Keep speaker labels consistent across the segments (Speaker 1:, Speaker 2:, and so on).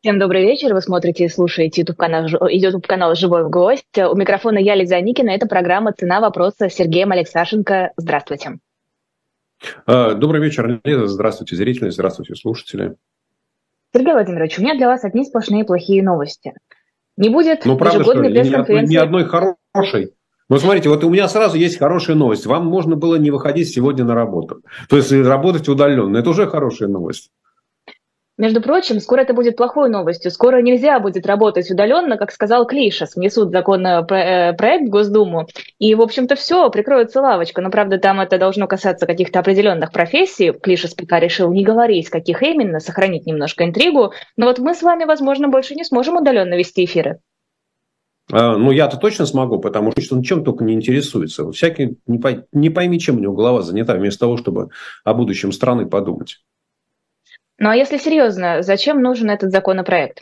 Speaker 1: Всем добрый вечер. Вы смотрите и слушаете YouTube-канал «Живой гость». У микрофона я, Лиза Никина. Это программа «Цена вопроса» с Сергеем Алексашенко. Здравствуйте.
Speaker 2: Добрый вечер, Лиза. Здравствуйте, зрители. Здравствуйте, слушатели.
Speaker 1: Сергей Владимирович, у меня для вас одни сплошные плохие новости. Не будет
Speaker 2: правда,
Speaker 1: ежегодной пресс-конференции.
Speaker 2: Ни одной хорошей. Ну, смотрите, вот у меня сразу есть хорошая новость. Вам можно было не выходить сегодня на работу. То есть работать удаленно. Это уже хорошая новость.
Speaker 1: Между прочим, скоро это будет плохой новостью. Скоро нельзя будет работать удаленно, как сказал Клишес. Внесут законопроект в Госдуму. И, в общем-то, все, прикроется лавочка. Но, правда, там это должно касаться каких-то определенных профессий. Клишес пока решил не говорить, каких именно, сохранить немножко интригу. Но вот мы с вами, возможно, больше не сможем удаленно вести эфиры.
Speaker 2: Ну, я-то точно смогу, потому что он чем только не интересуется. Всякий, не пойми, чем у него голова занята, вместо того, чтобы о будущем страны подумать.
Speaker 1: Ну, а если серьезно, зачем нужен этот законопроект?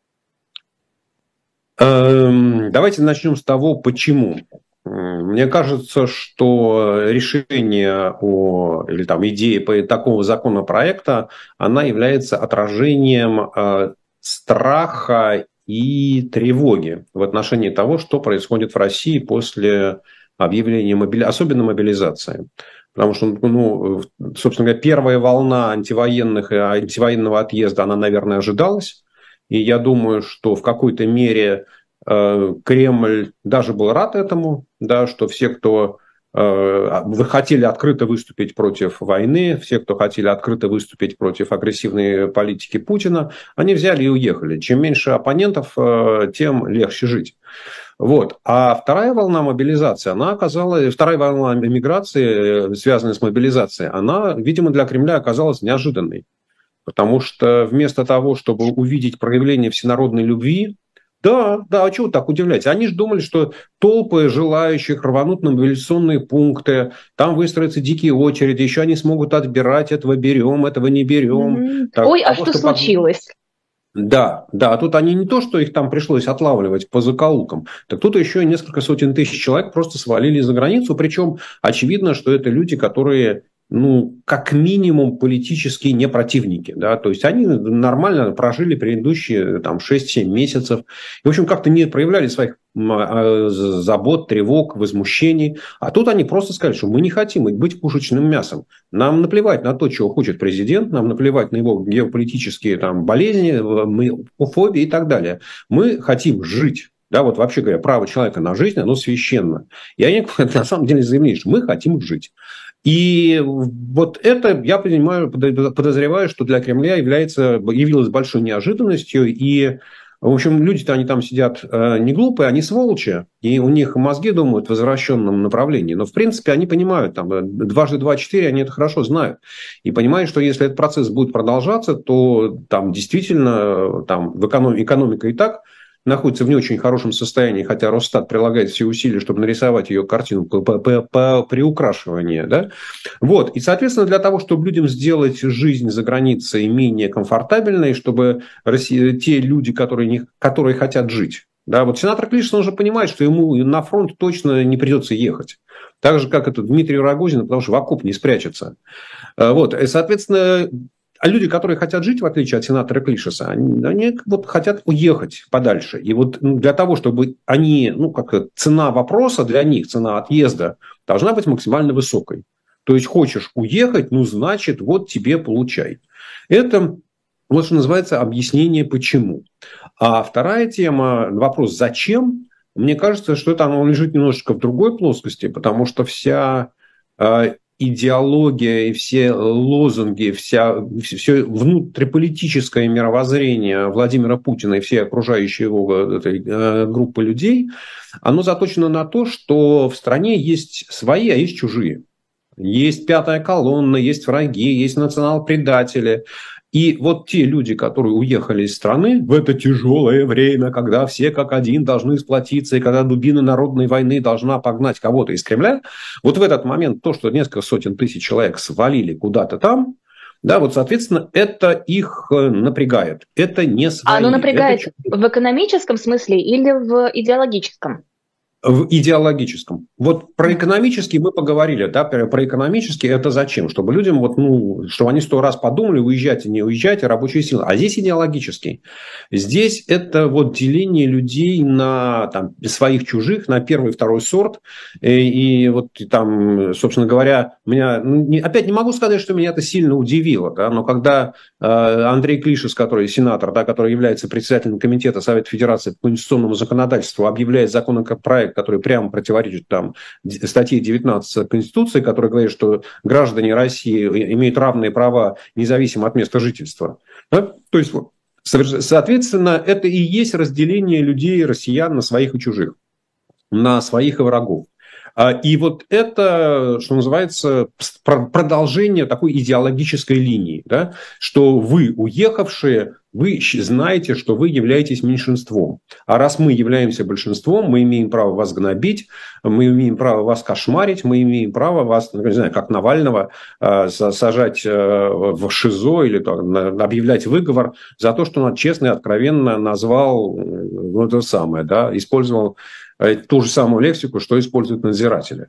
Speaker 2: Давайте начнем с того, почему. Мне кажется, что решение или там идея по такого законопроекта, она является отражением страха и тревоги в отношении того, что происходит в России после объявления особенно мобилизации. Потому что, собственно говоря, первая волна антивоенного отъезда, она, наверное, ожидалась. И я думаю, что в какой-то мере Кремль даже был рад этому, да, что все, кто хотели открыто выступить против войны, все, кто хотели открыто выступить против агрессивной политики Путина, они взяли и уехали. Чем меньше оппонентов, тем легче жить. Вот. А вторая волна мобилизации, вторая волна миграции, связанная с мобилизацией, она, видимо, для Кремля оказалась неожиданной. Потому что вместо того, чтобы увидеть проявление всенародной любви, да, а чего так удивляете? Они же думали, что толпы желающих рванут на мобилизационные пункты, там выстроятся дикие очереди, еще они смогут отбирать, этого берем, этого не берем.
Speaker 1: Ой, а что случилось?
Speaker 2: Да, а тут они не то, что их там пришлось отлавливать по закоулкам, так тут еще несколько сотен тысяч человек просто свалили за границу, причем очевидно, что это люди, которые, как минимум политические не противники, да, то есть они нормально прожили предыдущие 6-7 месяцев, и, в общем, как-то не проявляли своих забот, тревог, возмущений, а тут они просто сказали, что мы не хотим быть пушечным мясом, нам наплевать на то, чего хочет президент, нам наплевать на его геополитические болезни, фобии и так далее, мы хотим жить. Да, вот вообще говоря, право человека на жизнь, оно священно. И они на самом деле заявили, что мы хотим жить. И вот это, я подозреваю, что для Кремля явилось большой неожиданностью. И, в общем, люди-то они там сидят не глупые, они сволочи. И у них мозги думают в возвращенном направлении. Но, в принципе, они понимают, дважды два – 4, они это хорошо знают. И понимают, что если этот процесс будет продолжаться, то там действительно экономика и так находится в не очень хорошем состоянии, хотя Росстат прилагает все усилия, чтобы нарисовать ее картину по приукрашиванию. Да? Вот. И, соответственно, для того, чтобы людям сделать жизнь за границей менее комфортабельной, чтобы те люди, которые хотят жить. Да, вот сенатор Клишес, он же понимает, что ему на фронт точно не придется ехать. Так же, как это Дмитрий Рогозин, потому что в окоп не спрячется. Вот. И, соответственно, а люди, которые хотят жить, в отличие от сенатора Клишеса, они хотят уехать подальше. И вот для того, чтобы цена вопроса для них, цена отъезда, должна быть максимально высокой. То есть, хочешь уехать, значит, вот тебе получай. Это, вот что называется, объяснение почему. А вторая тема, вопрос зачем, мне кажется, что оно лежит немножечко в другой плоскости, потому что вся идеология и все лозунги, все внутриполитическое мировоззрение Владимира Путина и все окружающие его группы людей, оно заточено на то, что в стране есть свои, а есть чужие. Есть пятая колонна, есть враги, есть национал-предатели. И вот те люди, которые уехали из страны в это тяжелое время, когда все как один должны сплотиться, и когда дубина народной войны должна погнать кого-то из Кремля, вот в этот момент то, что несколько сотен тысяч человек свалили куда-то там, да, вот, соответственно, это их напрягает. Это не свои.
Speaker 1: Оно напрягает в экономическом смысле или в идеологическом?
Speaker 2: В идеологическом. Вот про экономический мы поговорили, да, про экономический это зачем? Чтобы людям, вот, ну, чтобы они 100 раз подумали, уезжать и не уезжать, рабочие силы. А здесь идеологический. Здесь это вот деление людей на там, своих, чужих, на первый, второй сорт. И вот там, собственно говоря, меня, опять не могу сказать, что меня это сильно удивило, да, но когда Андрей Клишес, который сенатор, да, который является председателем комитета Совета Федерации по конституционному законодательству, объявляет законопроект, который прямо противоречит там, статье 19 Конституции, которая говорит, что граждане России имеют равные права независимо от места жительства. Да? То есть, соответственно, это и есть разделение людей, россиян, на своих и чужих, на своих и врагов. И вот это, что называется, продолжение такой идеологической линии, да, что вы, уехавшие, вы знаете, что вы являетесь меньшинством. А раз мы являемся большинством, мы имеем право вас гнобить, мы имеем право вас кошмарить, мы имеем право вас, не знаю, как Навального, сажать в ШИЗО или объявлять выговор за то, что он честно и откровенно назвал, ну, это самое, да, использовал ту же самую лексику, что используют надзиратели.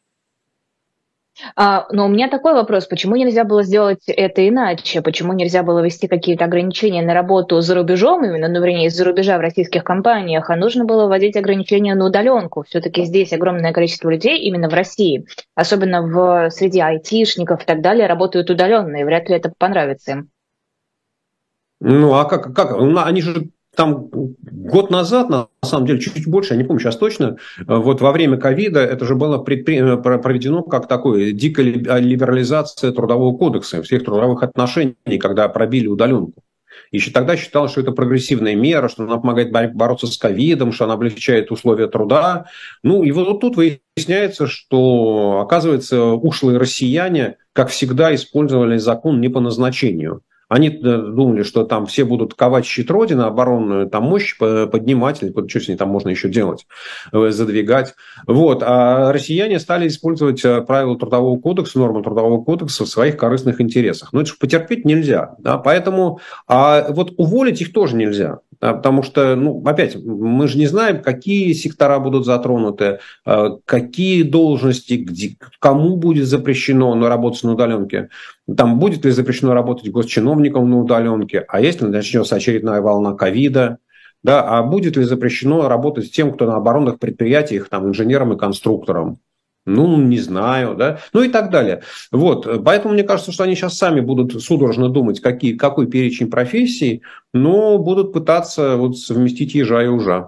Speaker 1: Но у меня такой вопрос. Почему нельзя было сделать это иначе? Почему нельзя было ввести какие-то ограничения на работу за рубежом, именно, ну, вернее, из-за рубежа в российских компаниях, а нужно было вводить ограничения на удаленку? Все-таки здесь огромное количество людей, именно в России, особенно среди айтишников и так далее, работают удаленно, и вряд ли это понравится им.
Speaker 2: Ну, а как? Они же там год назад, на самом деле, чуть больше, я не помню сейчас точно, вот во время ковида это же было проведено как такое дикая либерализация трудового кодекса, всех трудовых отношений, когда пробили удаленку. Еще тогда считалось, что это прогрессивная мера, что она помогает бороться с ковидом, что она облегчает условия труда. Ну, и вот тут выясняется, что, оказывается, ушлые россияне, как всегда, использовали закон не по назначению. Они думали, что там все будут ковать щит Родины, оборонную там мощь поднимать, или что с ней там можно еще делать, задвигать. Вот. А россияне стали использовать правила Трудового кодекса, нормы Трудового кодекса в своих корыстных интересах. Но это же потерпеть нельзя. Да? Поэтому вот уволить их тоже нельзя. Да? Потому что, ну, опять, мы же не знаем, какие сектора будут затронуты, какие должности, кому будет запрещено работать на удаленке. Там будет ли запрещено работать госчиновникам на удаленке, а если начнется очередная волна ковида, да, а будет ли запрещено работать тем, кто на оборонных предприятиях, там, инженером и конструктором? Ну, не знаю, да, ну и так далее. Вот, поэтому мне кажется, что они сейчас сами будут судорожно думать, какой перечень профессий, но будут пытаться вот совместить ежа и ужа.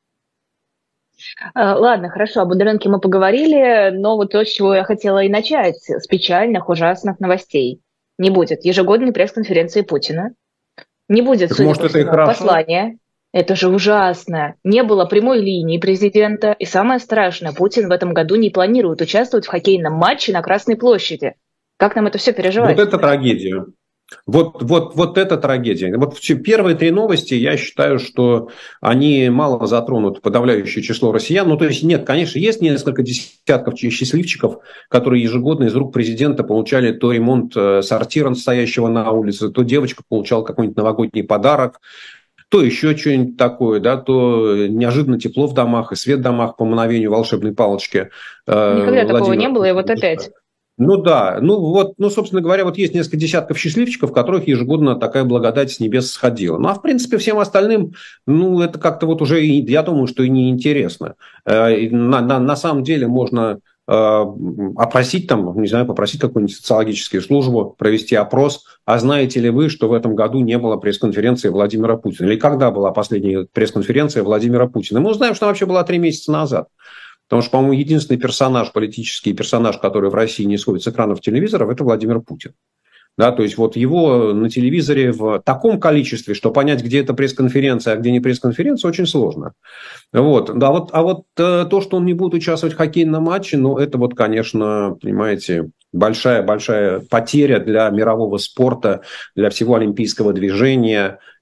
Speaker 1: Ладно, хорошо, об удаленке мы поговорили, но вот то, с чего я хотела и начать, с печальных, ужасных новостей. Не будет ежегодной пресс-конференции Путина, не будет,
Speaker 2: Так,
Speaker 1: судя
Speaker 2: может,
Speaker 1: по
Speaker 2: это и
Speaker 1: всему,
Speaker 2: хорошо?
Speaker 1: послания. Это же ужасно. Не было прямой линии президента. И самое страшное, Путин в этом году не планирует участвовать в хоккейном матче на Красной площади. Как нам это все переживать?
Speaker 2: Вот это трагедия. Вот это трагедия. Вот первые три новости, я считаю, что они мало затронут подавляющее число россиян. Ну, то есть, нет, конечно, есть несколько десятков счастливчиков, которые ежегодно из рук президента получали то ремонт сортира, стоящего на улице, то девочка получала какой-нибудь новогодний подарок, то еще что-нибудь такое, да, то неожиданно тепло в домах и свет в домах по мановению волшебной палочки.
Speaker 1: Никогда такого не было, и вот опять.
Speaker 2: Ну да, ну, собственно говоря, вот есть несколько десятков счастливчиков, которых ежегодно такая благодать с небес сходила. Ну, а в принципе всем остальным, ну, это как-то вот уже, я думаю, что и неинтересно. На самом деле можно опросить там, не знаю, попросить какую-нибудь социологическую службу, провести опрос, а знаете ли вы, что в этом году не было пресс-конференции Владимира Путина? Или когда была последняя пресс-конференция Владимира Путина? Мы узнаем, что она вообще была 3 месяца назад. Потому что, по-моему, единственный персонаж, политический персонаж, который в России не сходит с экранов телевизоров, это Владимир Путин. Да, то есть вот его на телевизоре в таком количестве, что понять, где это пресс-конференция, а где не пресс-конференция, очень сложно. Вот. А вот то, что он не будет участвовать в хоккейном матче, ну, это вот, конечно, понимаете, большая потеря для мирового спорта, для всего олимпийского движения.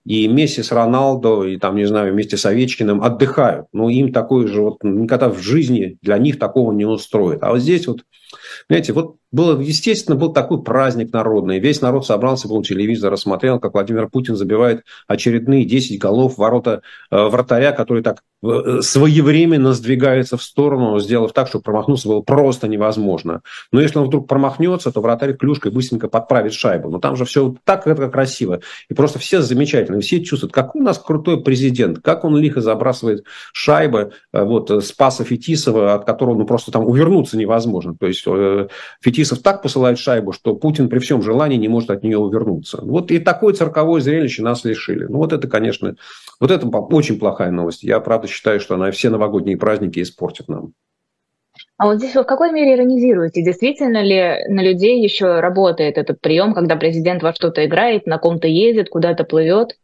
Speaker 2: и Месси с Роналдо, и там, не знаю, вместе с Овечкиным отдыхают. Но им такое же вот никогда в жизни для них такого не устроит. А вот здесь вот, знаете, вот было, естественно, был такой праздник народный. Весь народ собрался, был телевизор, смотрел, как Владимир Путин забивает очередные 10 голов в ворота вратаря, который так своевременно сдвигается в сторону, сделав так, чтобы промахнуться было просто невозможно. Но если он вдруг промахнется, то вратарь клюшкой быстренько подправит шайбу. Но там же все так это красиво. И просто все замечательно. Все чувствуют, какой у нас крутой президент, как он лихо забрасывает шайбы. Вот Спаса Фетисова, от которого ну, просто там увернуться невозможно. То есть Фетисов так посылает шайбу, что Путин при всем желании не может от нее увернуться. Вот и такое цирковое зрелище нас лишили. Ну вот это, конечно, вот это очень плохая новость. Я, правда, считаю, что она все новогодние праздники испортит нам.
Speaker 1: А вот здесь вы в какой мере иронизируете? Действительно ли на людей еще работает этот прием, когда президент во что-то играет, на ком-то ездит, куда-то плывет?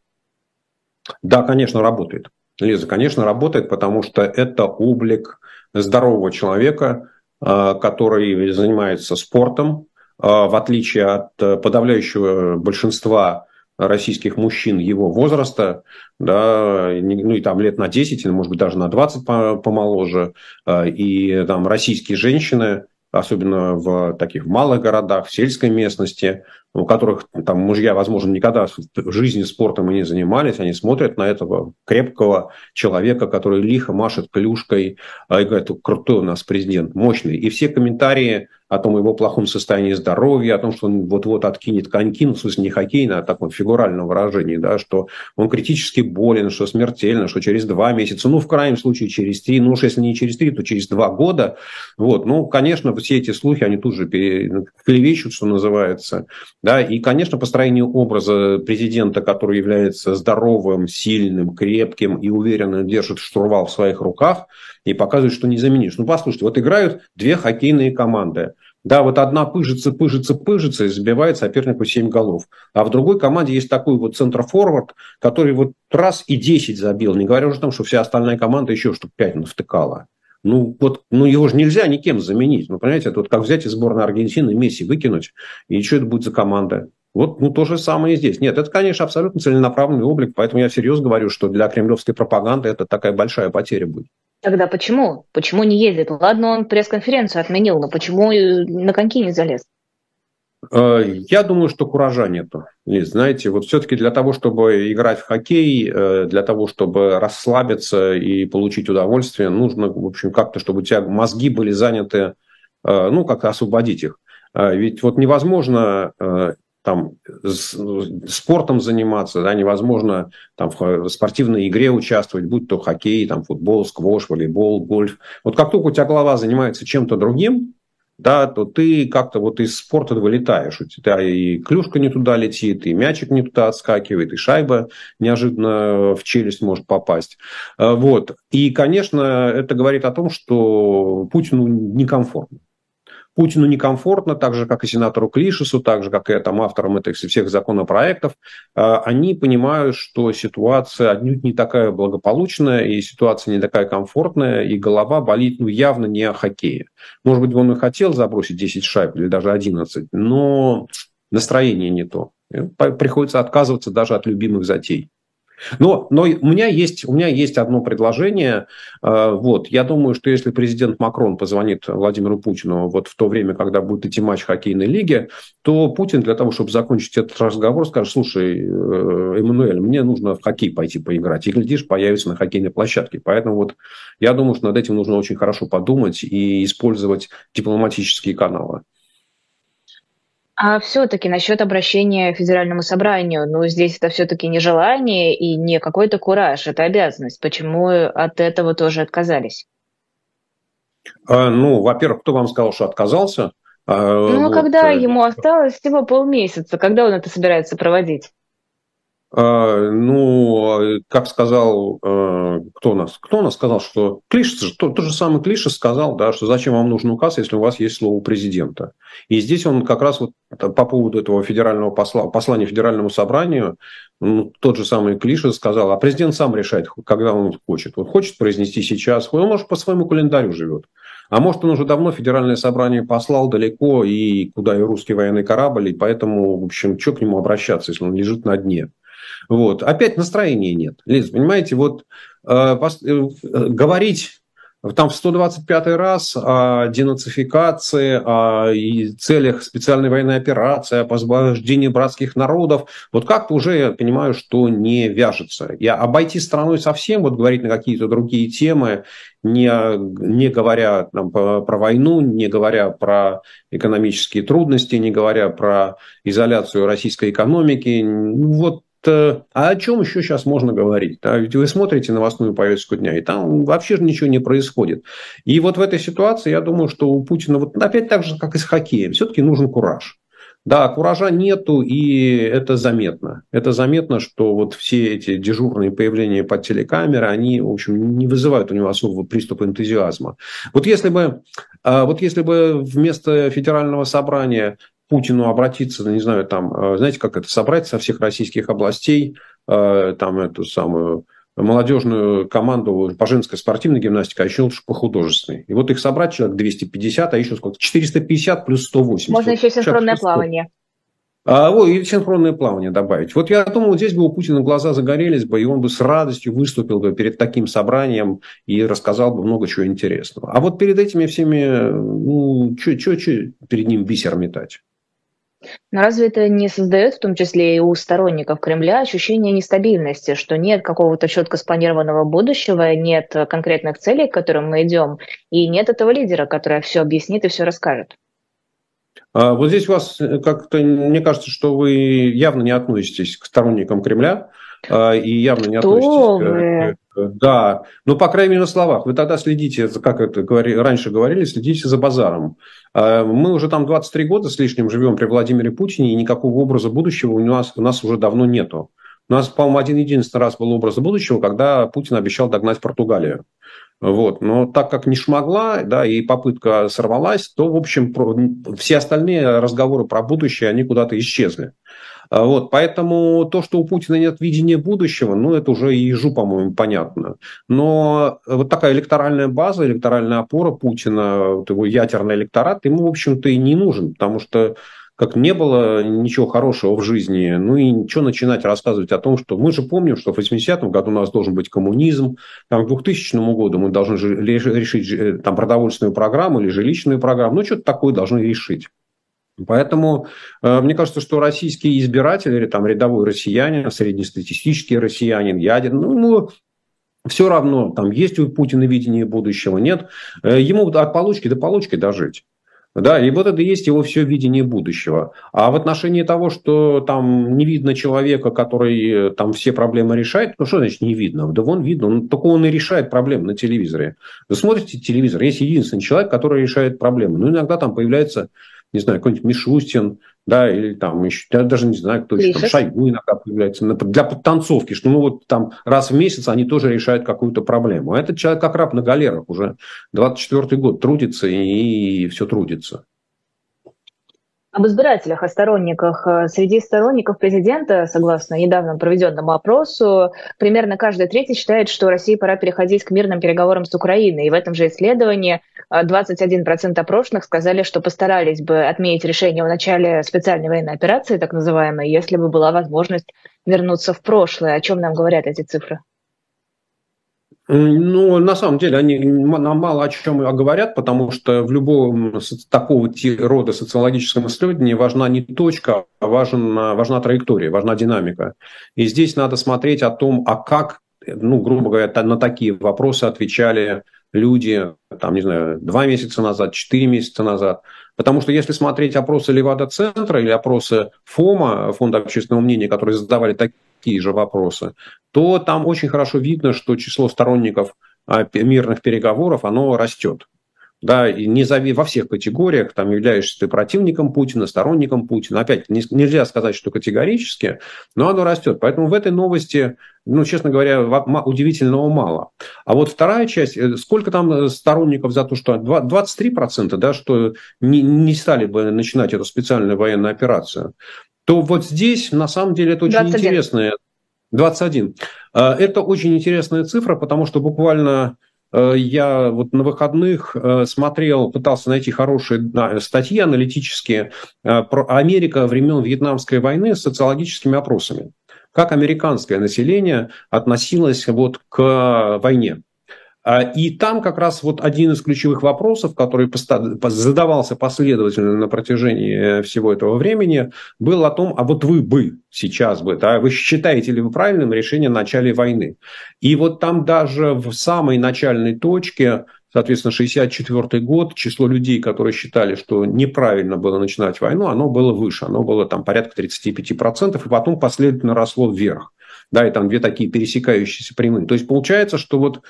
Speaker 2: Да, конечно, работает. Лиза, конечно, работает, потому что это облик здорового человека, который занимается спортом, в отличие от подавляющего большинства российских мужчин его возраста, да, ну и там лет на 10, или, может быть, даже на 20 помоложе, и там российские женщины, особенно в таких малых городах, в сельской местности, у которых там мужья, возможно, никогда в жизни спортом и не занимались, они смотрят на этого крепкого человека, который лихо машет клюшкой, и говорят, крутой у нас президент, мощный. И все комментарии о том его плохом состоянии здоровья, о том, что он вот-вот откинет коньки, ну, в смысле не хоккейно, а таком фигуральном выражении, да, что он критически болен, что смертельно, что через 2 месяца, ну, в крайнем случае через 3, ну уж если не через 3, то через 2 года. Вот, ну, конечно, все эти слухи, они тут же клевещут, что называется. Да, и, конечно, построение образа президента, который является здоровым, сильным, крепким и уверенно держит штурвал в своих руках и показывает, что не заменишь. Ну, послушайте, вот играют 2 хоккейные команды. Да, вот одна пыжится и забивает сопернику 7 голов. А в другой команде есть такой вот центр-форвард, который вот раз и 10 забил. Не говоря уже о том, что вся остальная команда еще штук 5 навтыкала. Ну, вот, ну, его же нельзя никем заменить. Ну, понимаете, это вот как взять из сборной Аргентины Месси выкинуть, и что это будет за команда? Вот, ну, то же самое и здесь. Нет, это, конечно, абсолютно целенаправленный облик, поэтому я всерьез говорю, что для кремлевской пропаганды это такая большая потеря будет.
Speaker 1: Тогда почему? Почему не ездит? Ладно, он пресс-конференцию отменил, но почему на коньки не залез?
Speaker 2: Я думаю, что куража нету. Лиз, знаете, вот все-таки для того, чтобы играть в хоккей, для того, чтобы расслабиться и получить удовольствие, нужно, в общем, как-то, чтобы у тебя мозги были заняты, ну, как-то освободить их. Ведь вот невозможно там спортом заниматься, да, невозможно там в спортивной игре участвовать, будь то хоккей, там, футбол, сквош, волейбол, гольф. Вот как только у тебя голова занимается чем-то другим, да, то ты как-то вот из спорта вылетаешь. У тебя и клюшка не туда летит, и мячик не туда отскакивает, и шайба неожиданно в челюсть может попасть. Вот. И, конечно, это говорит о том, что Путину некомфортно. Путину некомфортно, так же, как и сенатору Клишесу, так же, как и там, авторам этих всех законопроектов. Они понимают, что ситуация отнюдь не такая благополучная, и ситуация не такая комфортная, и голова болит ну, явно не о хоккее. Может быть, он и хотел забросить 10 шайб или даже 11, но настроение не то. Приходится отказываться даже от любимых затей. Но у меня есть одно предложение. Вот, я думаю, что если президент Макрон позвонит Владимиру Путину вот в то время, когда будет идти матч хоккейной лиги, то Путин для того, чтобы закончить этот разговор, скажет: слушай, Эммануэль, мне нужно в хоккей пойти поиграть. И, глядишь, появится на хоккейной площадке. Поэтому вот я думаю, что над этим нужно очень хорошо подумать и использовать дипломатические каналы.
Speaker 1: А все-таки насчет обращения к Федеральному собранию, ну, здесь это все-таки не желание и не какой-то кураж, это обязанность. Почему от этого тоже отказались?
Speaker 2: Ну, во-первых, кто вам сказал, что отказался?
Speaker 1: Ну, а
Speaker 2: Вот.
Speaker 1: когда ему осталось всего полмесяца, когда он это собирается проводить?
Speaker 2: Ну, как сказал, кто у нас сказал, что Клишес, тот же самый Клишес сказал, да, что зачем вам нужен указ, если у вас есть слово президента. И здесь он как раз вот по поводу этого федерального послания Федеральному собранию, тот же самый Клишес сказал, а президент сам решает, когда он хочет. Он хочет произнести сейчас, он может по своему календарю живет. А может, он уже давно федеральное собрание послал далеко, и куда и русский военный корабль, и поэтому, в общем, что к нему обращаться, если он лежит на дне. Вот. Опять настроения нет. Лиз, понимаете, вот говорить там в 125-й раз о денацификации, о и целях специальной военной операции, об освобождении братских народов, вот как-то уже я понимаю, что не вяжется. И обойти стороной совсем, вот говорить на какие-то другие темы, не говоря там, про войну, не говоря про экономические трудности, не говоря про изоляцию российской экономики, вот. А о чем еще сейчас можно говорить? Да? Ведь вы смотрите новостную повестку дня, и там вообще же ничего не происходит. И вот в этой ситуации, я думаю, что у Путина, вот опять так же, как и с хоккеем, все-таки нужен кураж. Да, куража нету, и это заметно. Это заметно, что вот все эти дежурные появления под телекамеры, они, в общем, не вызывают у него особого приступа энтузиазма. Вот если бы вместо федерального собрания Путину обратиться, не знаю, там, знаете, как это, собрать со всех российских областей там эту самую молодежную команду по женской спортивной гимнастике, а еще лучше по художественной. И вот их собрать человек 250, а еще сколько? 450 плюс 180.
Speaker 1: Можно еще синхронное плавание.
Speaker 2: И синхронное плавание добавить. Вот я думаю, здесь бы у Путина глаза загорелись бы, и он бы с радостью выступил бы перед таким собранием и рассказал бы много чего интересного. А вот перед этими всеми, что перед ним бисер метать?
Speaker 1: Но разве это не создает, в том числе и у сторонников Кремля, ощущение нестабильности, что нет какого-то четко спланированного будущего, нет конкретных целей, к которым мы идем, и нет этого лидера, который все объяснит и все расскажет?
Speaker 2: Вот здесь у вас как-то, мне кажется, что вы явно не относитесь к сторонникам Кремля и явно не относитесь Да, по крайней мере на словах. Вы тогда следите, как это раньше говорили, следите за базаром. Мы уже там 23 года с лишним живем при Владимире Путине, и никакого образа будущего у нас уже давно нету. У нас, по-моему, один-единственный раз был образ будущего, когда Путин обещал догнать Португалию. Вот. Но так как не шмогла, да, и попытка сорвалась, то, в общем, все остальные разговоры про будущее, они куда-то исчезли. Вот. Поэтому то, что у Путина нет видения будущего, это уже и ежу, по-моему, понятно. Но вот такая электоральная база, электоральная опора Путина, вот его ядерный электорат, ему, в общем-то, и не нужен, потому что как не было ничего хорошего в жизни, и ничего начинать рассказывать о том, что мы же помним, что в 80-м году у нас должен быть коммунизм, там, к 2000 году мы должны решить там, продовольственную программу или жилищную программу, что-то такое должны решить. Поэтому мне кажется, что российские избиратели, или там рядовой россиянин, среднестатистический россиянин, ядерный, все равно, там есть у Путина видение будущего, нет, ему от получки до получки дожить. Да, и вот это и есть его все видение будущего. А в отношении того, что там не видно человека, который там все проблемы решает, что значит не видно? Да вон видно, только он и решает проблемы на телевизоре. Вы смотрите телевизор, есть единственный человек, который решает проблемы. Иногда там появляется, не знаю, какой-нибудь Мишустин, да, или там еще, я даже не знаю, кто еще, там Шойгу иногда появляется, для подтанцовки, что там раз в месяц они тоже решают какую-то проблему. А этот человек как раб на галерах уже 24-й год трудится и все трудится.
Speaker 1: Об избирателях, о сторонниках. Среди сторонников президента, согласно недавно проведенному опросу, примерно каждый третий считает, что России пора переходить к мирным переговорам с Украиной. И в этом же исследовании 21% опрошенных сказали, что постарались бы отменить решение о начале специальной военной операции, так называемой, если бы была возможность вернуться в прошлое. О чем нам говорят эти цифры?
Speaker 2: На самом деле, они нам мало о чем говорят, потому что в любом такого рода социологическом исследовании важна не точка, а важна траектория, важна динамика. И здесь надо смотреть о том, как, грубо говоря, на такие вопросы отвечали люди, там, не знаю, 2 месяца назад, 4 месяца назад. Потому что если смотреть опросы Левада-центра или опросы ФОМа, Фонда общественного мнения, которые задавали такие же вопросы, то там очень хорошо видно, что число сторонников мирных переговоров, оно растет. Да, и во всех категориях, там являешься ты противником Путина, сторонником Путина. Опять, нельзя сказать, что категорически, но оно растет. Поэтому в этой новости, честно говоря, удивительного мало. А вот вторая часть, сколько там сторонников за то, что 23%, да, что не стали бы начинать эту специальную военную операцию, то вот здесь, на самом деле, это очень
Speaker 1: 21.
Speaker 2: интересная... 21. Это очень интересная цифра, потому что буквально... Я вот на выходных смотрел, пытался найти хорошие статьи аналитические про Америка времен Вьетнамской войны с социологическими опросами. как американское население относилось вот к войне. И там как раз вот один из ключевых вопросов, который задавался последовательно на протяжении всего этого времени, был о том, а вот вы бы сейчас бы, да, вы считаете ли вы правильным решение о начале войны? И вот там даже в самой начальной точке, соответственно, 1964 год, число людей, которые считали, что неправильно было начинать войну, оно было выше, оно было там порядка 35%, и потом последовательно росло вверх. Да, и там две такие пересекающиеся прямые. То есть получается, что вот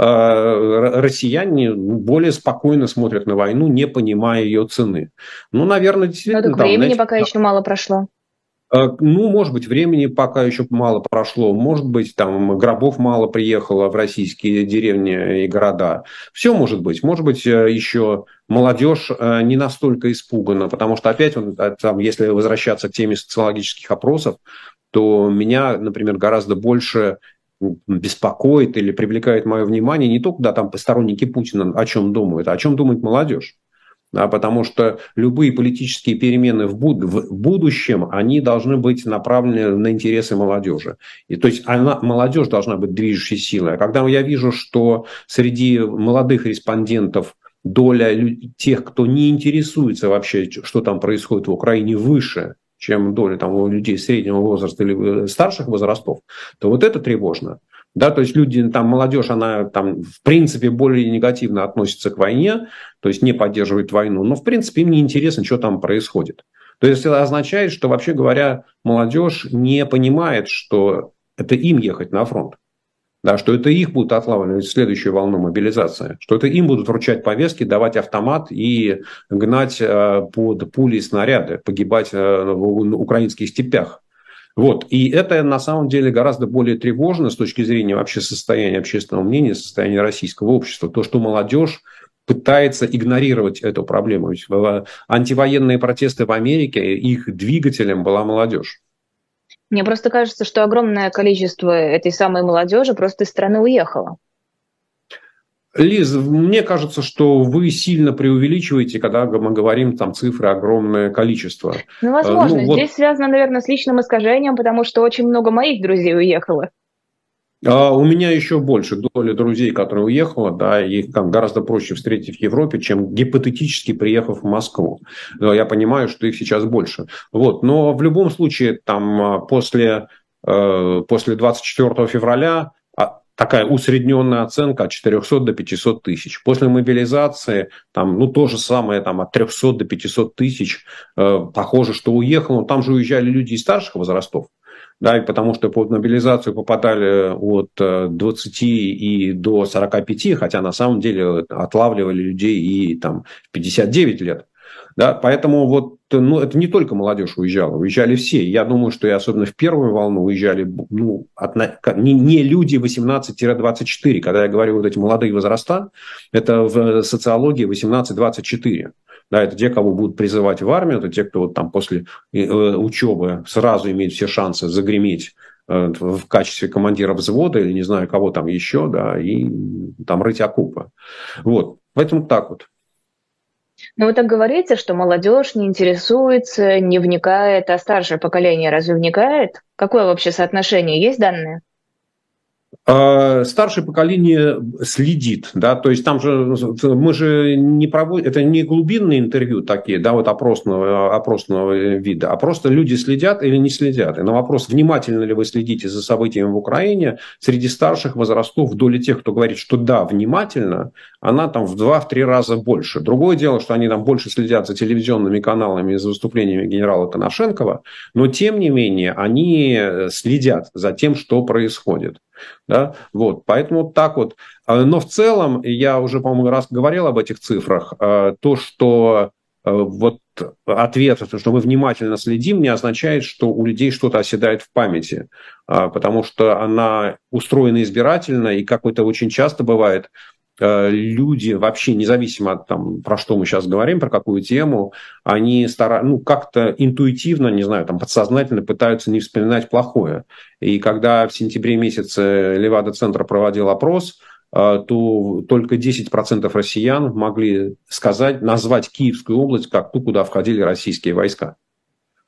Speaker 2: россияне более спокойно смотрят на войну, не понимая ее цены. Ну, наверное, действительно...
Speaker 1: Ну, так времени пока еще мало прошло.
Speaker 2: Ну, может быть, времени пока еще мало прошло, может быть, там гробов мало приехало в российские деревни и города. Все может быть еще молодежь не настолько испугана, потому что опять, там, если возвращаться к теме социологических опросов, то меня, например, гораздо больше беспокоит или привлекает мое внимание не только, да, там сторонники Путина о чем думают, а о чем думает молодежь. Да, потому что любые политические перемены в будущем, они должны быть направлены на интересы молодежи. И, то есть молодежь должна быть движущей силой. А когда я вижу, что среди молодых респондентов доля тех, кто не интересуется вообще, что там происходит в Украине, выше, чем доля там, у людей среднего возраста или старших возрастов, то вот это тревожно. Да, то есть люди, там, молодежь, она там, в принципе более негативно относится к войне, то есть не поддерживает войну, но в принципе им не интересно, что там происходит. То есть это означает, что, вообще говоря, молодежь не понимает, что это им ехать на фронт. Да, что это их будут отлавливать в следующую волну мобилизации, что это им будут вручать повестки, давать автомат и гнать под пули и снаряды, погибать в украинских степях. Вот. И это на самом деле гораздо более тревожно с точки зрения вообще состояния общественного мнения, состояния российского общества. То, что молодежь пытается игнорировать эту проблему. Ведь антивоенные протесты в Америке, их двигателем была молодежь.
Speaker 1: Мне просто кажется, что огромное количество этой самой молодежи просто из страны уехало.
Speaker 2: Лиз, мне кажется, что вы сильно преувеличиваете, когда мы говорим там цифры огромное количество.
Speaker 1: Ну, возможно. Здесь связано, наверное, с личным искажением, потому что очень много моих друзей уехало.
Speaker 2: У меня еще больше доля друзей, которые уехала, да, их там гораздо проще встретить в Европе, чем гипотетически приехав в Москву. Я понимаю, что их сейчас больше. Вот. Но в любом случае, там, после 24 февраля такая усредненная оценка от 400 до 500 тысяч. После мобилизации там, ну, то же самое там, от 300 до 500 тысяч. Похоже, что уехало. Там же уезжали люди из старших возрастов. Да, и потому что под мобилизацию попадали от 20 и до 45, хотя на самом деле отлавливали людей и там 59 лет. Да, поэтому вот, ну, это не только молодежь уезжала, уезжали все. Я думаю, что и особенно в первую волну уезжали ну, не люди 18-24. Когда я говорю вот эти молодые возраста, это в социологии 18-24. Да, это те, кого будут призывать в армию, это те, кто вот там после учебы сразу имеет все шансы загреметь в качестве командира взвода или не знаю кого там еще, да, и там рыть окопы. Вот, поэтому так вот.
Speaker 1: Но вы так говорите, что молодежь не интересуется, не вникает, а старшее поколение разве вникает? Какое вообще соотношение? Есть данные?
Speaker 2: Старшее поколение следит, да, то есть там же мы же не проводим, это не глубинные интервью такие, да, вот опросного вида, а просто люди следят или не следят. И на вопрос, внимательно ли вы следите за событиями в Украине, среди старших возрастов доля тех, кто говорит, что да, внимательно, она там в 2-3 раза больше. Другое дело, что они там больше следят за телевизионными каналами и за выступлениями генерала Коношенкова, но тем не менее они следят за тем, что происходит. Да? Вот, поэтому так вот. Но в целом, я уже, по-моему, раз говорил об этих цифрах, то, что вот ответ, что мы внимательно следим, не означает, что у людей что-то оседает в памяти, потому что она устроена избирательно, и как это очень часто бывает, люди вообще, независимо от там, про что мы сейчас говорим, про какую тему, они как-то интуитивно, не знаю, там, подсознательно пытаются не вспоминать плохое. И когда в сентябре месяце Левада-центр проводил опрос, то только 10% россиян могли назвать Киевскую область как ту, куда входили российские войска.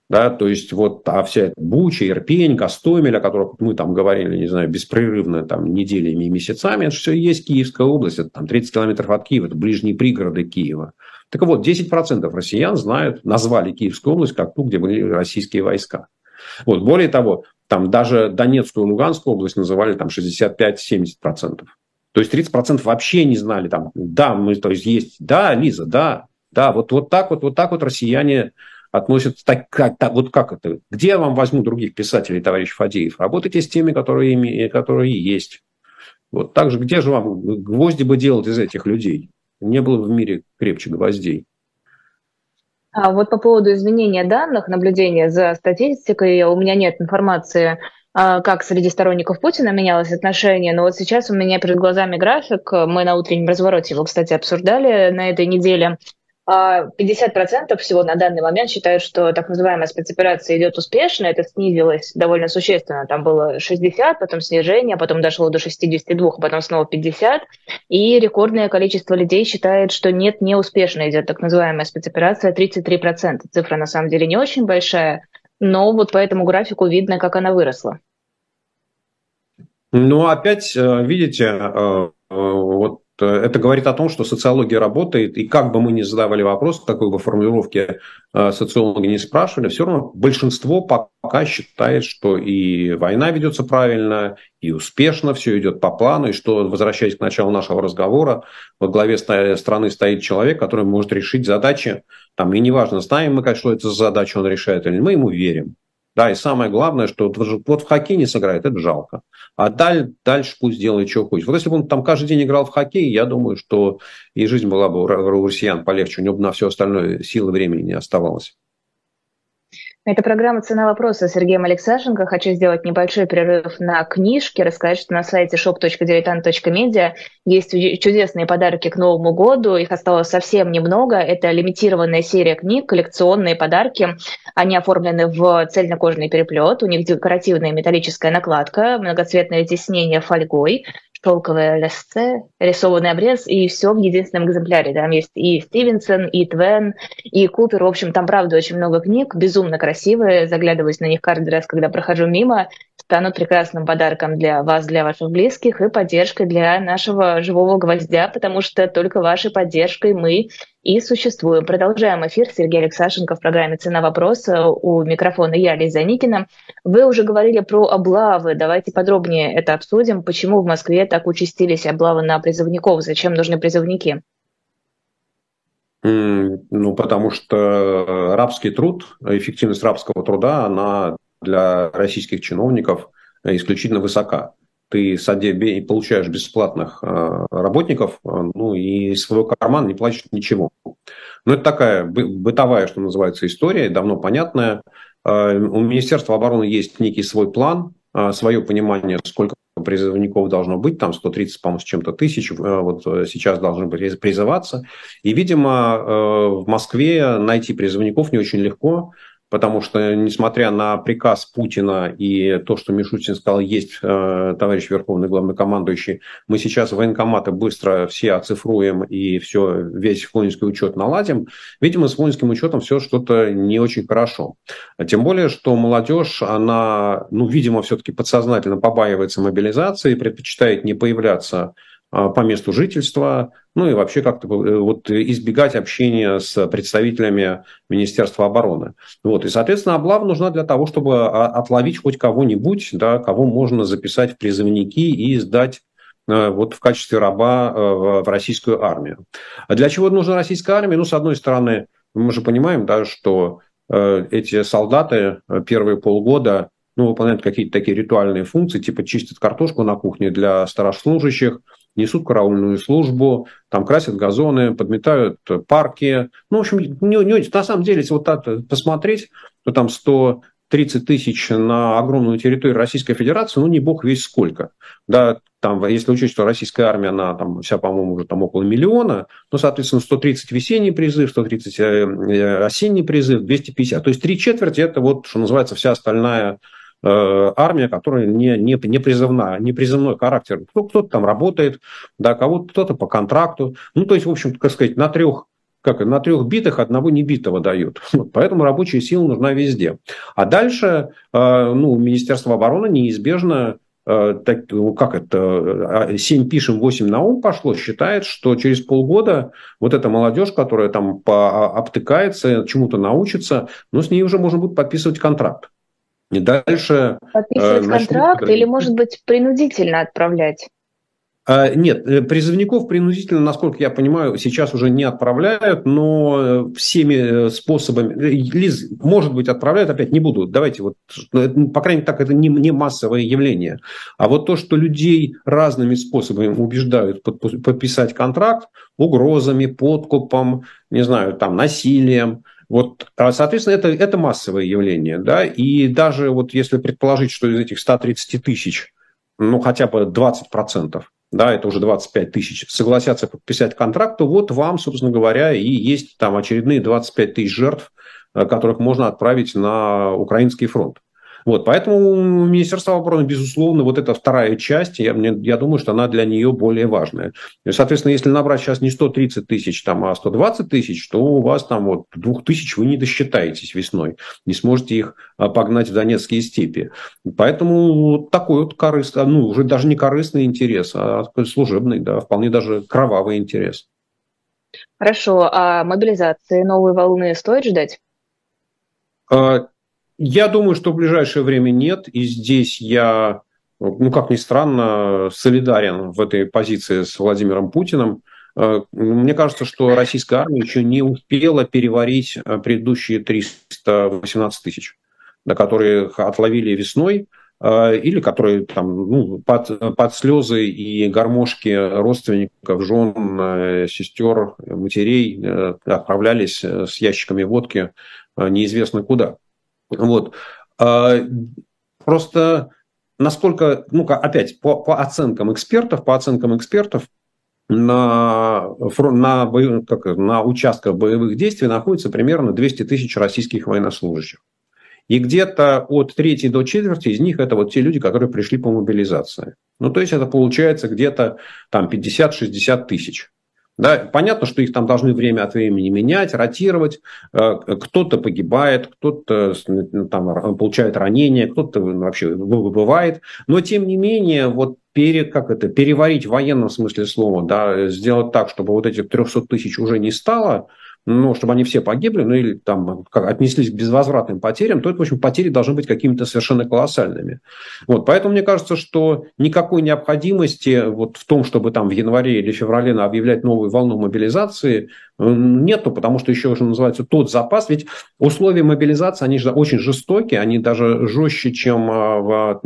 Speaker 2: Да, то есть вот, а вся эта Буча, Ирпень, Гостомель, о которых мы там говорили, не знаю, беспрерывно там неделями и месяцами, это все и есть Киевская область, это там 30 километров от Киева, это ближние пригороды Киева. Так вот, 10% россиян знают, назвали Киевскую область как ту, где были российские войска. Вот, более того, там даже Донецкую и Луганскую область называли там 65-70%. То есть 30% вообще не знали там, да, мы, то есть, да, Лиза, да, да, вот так вот россияне относятся, вот как это, где я вам возьму других писателей, товарищ Фадеев, работайте с теми, которые есть. Вот так же, где же вам гвозди бы делать из этих людей? Не было в мире крепче гвоздей.
Speaker 1: А вот по поводу изменения данных, наблюдения за статистикой, у меня нет информации, как среди сторонников Путина менялось отношение, но вот сейчас у меня перед глазами график, мы на утреннем развороте его, кстати, обсуждали на этой неделе. 50% всего на данный момент считают, что так называемая спецоперация идет успешно. Это снизилось довольно существенно. Там было 60, потом снижение, потом дошло до 62, потом снова 50. И рекордное количество людей считает, что нет, неуспешно идет так называемая спецоперация, 33%. Цифра на самом деле не очень большая, но вот по этому графику видно, как она выросла.
Speaker 2: Ну, опять, видите, вот это говорит о том, что социология работает, и как бы мы ни задавали вопрос, какой бы формулировки социологи не спрашивали, все равно большинство пока считает, что и война ведется правильно, и успешно, все идет по плану, и что, возвращаясь к началу нашего разговора, во главе страны стоит человек, который может решить задачи, там, и неважно, знаем мы, что это за задача он решает или нет, мы ему верим. Да, и самое главное, что вот в хоккей не сыграет, это жалко. А дальше пусть делает, что хочет. Вот если бы он там каждый день играл в хоккей, я думаю, что и жизнь была бы у россиян полегче. У него бы на все остальное силы времени не оставалось.
Speaker 1: Это программа «Цена вопроса» с Сергеем Алексашенко. Хочу сделать небольшой перерыв на книжки, рассказать, что на сайте shop.diletant.media есть чудесные подарки к Новому году. Их осталось совсем немного. Это лимитированная серия книг, коллекционные подарки. Они оформлены в цельнокожный переплет. У них декоративная металлическая накладка, многоцветное тиснение фольгой, шелковое лесце, рисованный обрез, и все в единственном экземпляре. Там есть и Стивенсон, и Твен, и Купер. В общем, там, правда, очень много книг, безумно красивые. Заглядываюсь на них каждый раз, когда прохожу мимо. Станут прекрасным подарком для вас, для ваших близких, и поддержкой для нашего живого гвоздя, потому что только вашей поддержкой мы и существуем. Продолжаем эфир. Сергей Алексашенко в программе «Цена вопроса». У микрофона я, Лиза Никина. Вы уже говорили про облавы. Давайте подробнее это обсудим. Почему в Москве так участились облавы на призывников? Зачем нужны призывники?
Speaker 2: Ну, потому что рабский труд, эффективность рабского труда, она для российских чиновников исключительно высока. Ты получаешь бесплатных работников, ну и из своего кармана не платишь ничего. Но это такая бытовая, что называется, история, давно понятная. У Министерства обороны есть некий свой план, свое понимание, сколько призывников должно быть, там 130, по-моему, с чем-то тысяч, вот сейчас должны призываться. И, видимо, в Москве найти призывников не очень легко, потому что, несмотря на приказ Путина и то, что Мишустин сказал, есть товарищ Верховный Главнокомандующий, мы сейчас военкоматы быстро все оцифруем и все, весь воинский учет наладим. Видимо, с воинским учетом все что-то не очень хорошо. Тем более, что молодежь, она, ну, видимо, все-таки подсознательно побаивается мобилизации, предпочитает не появляться по месту жительства, ну и вообще как-то вот избегать общения с представителями Министерства обороны. Вот. И, соответственно, облава нужна для того, чтобы отловить хоть кого-нибудь, да, кого можно записать в призывники и сдать вот в качестве раба в российскую армию. А для чего нужна российская армия? Ну, с одной стороны, мы же понимаем, да, что эти солдаты первые полгода выполняют какие-то такие ритуальные функции, типа чистят картошку на кухне для старослужащих, несут караульную службу, там красят газоны, подметают парки. Ну, в общем, на самом деле, если вот так посмотреть, то там 130 тысяч на огромную территорию Российской Федерации, ну, не бог весь сколько. Да, там, если учесть, что российская армия, она там вся, по-моему, уже там около миллиона, ну, соответственно, 130 весенний призыв, 130 осенний призыв, 250. То есть 3/4 это вот, что называется, вся остальная армия, которая не призывная, не призывной характер. Кто-то там работает, да, кто-то по контракту. Ну, то есть, в общем, так сказать, на 3 как на 3 битых одного небитого дают. Поэтому рабочая сила нужна везде. А дальше Министерство обороны неизбежно, как это, 7 пишем, 8 на ум пошло, считает, что через полгода вот эта молодежь, которая там обтыкается, чему-то научится, с ней уже можно будет подписывать контракт. И дальше
Speaker 1: подписывать контракт или, может быть, принудительно отправлять?
Speaker 2: Нет, призывников принудительно, насколько я понимаю, сейчас уже не отправляют, но всеми способами, Лиз, может быть, отправляют, опять не буду, давайте по крайней мере, так, это не массовое явление. А вот то, что людей разными способами убеждают подписать контракт, угрозами, подкупом, не знаю, там, насилием, соответственно, это массовое явление, да, и даже если предположить, что из этих 130 тысяч, хотя бы 20%, да, это уже 25 тысяч, согласятся подписать контракт, то вам, собственно говоря, и есть там очередные 25 тысяч жертв, которых можно отправить на украинский фронт. Поэтому Министерство обороны, безусловно, эта вторая часть, я думаю, что она для нее более важная. И, соответственно, если набрать сейчас не 130 тысяч, а 120 тысяч, то у вас там 2000 вы не досчитаетесь весной, не сможете их погнать в Донецкие степи. Поэтому такой корыстный, уже даже не корыстный интерес, а служебный, да, вполне даже кровавый интерес.
Speaker 1: Хорошо, а мобилизации новой волны стоит ждать?
Speaker 2: Я думаю, что в ближайшее время нет. И здесь я, как ни странно, солидарен в этой позиции с Владимиром Путиным. Мне кажется, что российская армия еще не успела переварить предыдущие 318 тысяч, которые отловили весной, или которые там, под слезы и гармошки родственников, жен, сестер, матерей отправлялись с ящиками водки неизвестно куда. Просто насколько, опять по оценкам экспертов, на участках боевых действий находится примерно 200 тысяч российских военнослужащих. И где-то от трети до четверти из них это те люди, которые пришли по мобилизации. То есть это получается где-то там 50-60 тысяч. Да, понятно, что их там должны время от времени менять, ротировать. Кто-то погибает, кто-то там получает ранения, кто-то вообще выбывает. Но, тем не менее, переварить в военном смысле слова, да, сделать так, чтобы этих 300 тысяч уже не стало, чтобы они все погибли, или там отнеслись к безвозвратным потерям, то это, в общем, потери должны быть какими-то совершенно колоссальными. Поэтому мне кажется, что никакой необходимости в том, чтобы там в январе или феврале объявлять новую волну мобилизации, нету, потому что еще уже называется тот запас. Ведь условия мобилизации, они же очень жестокие, они даже жестче, чем в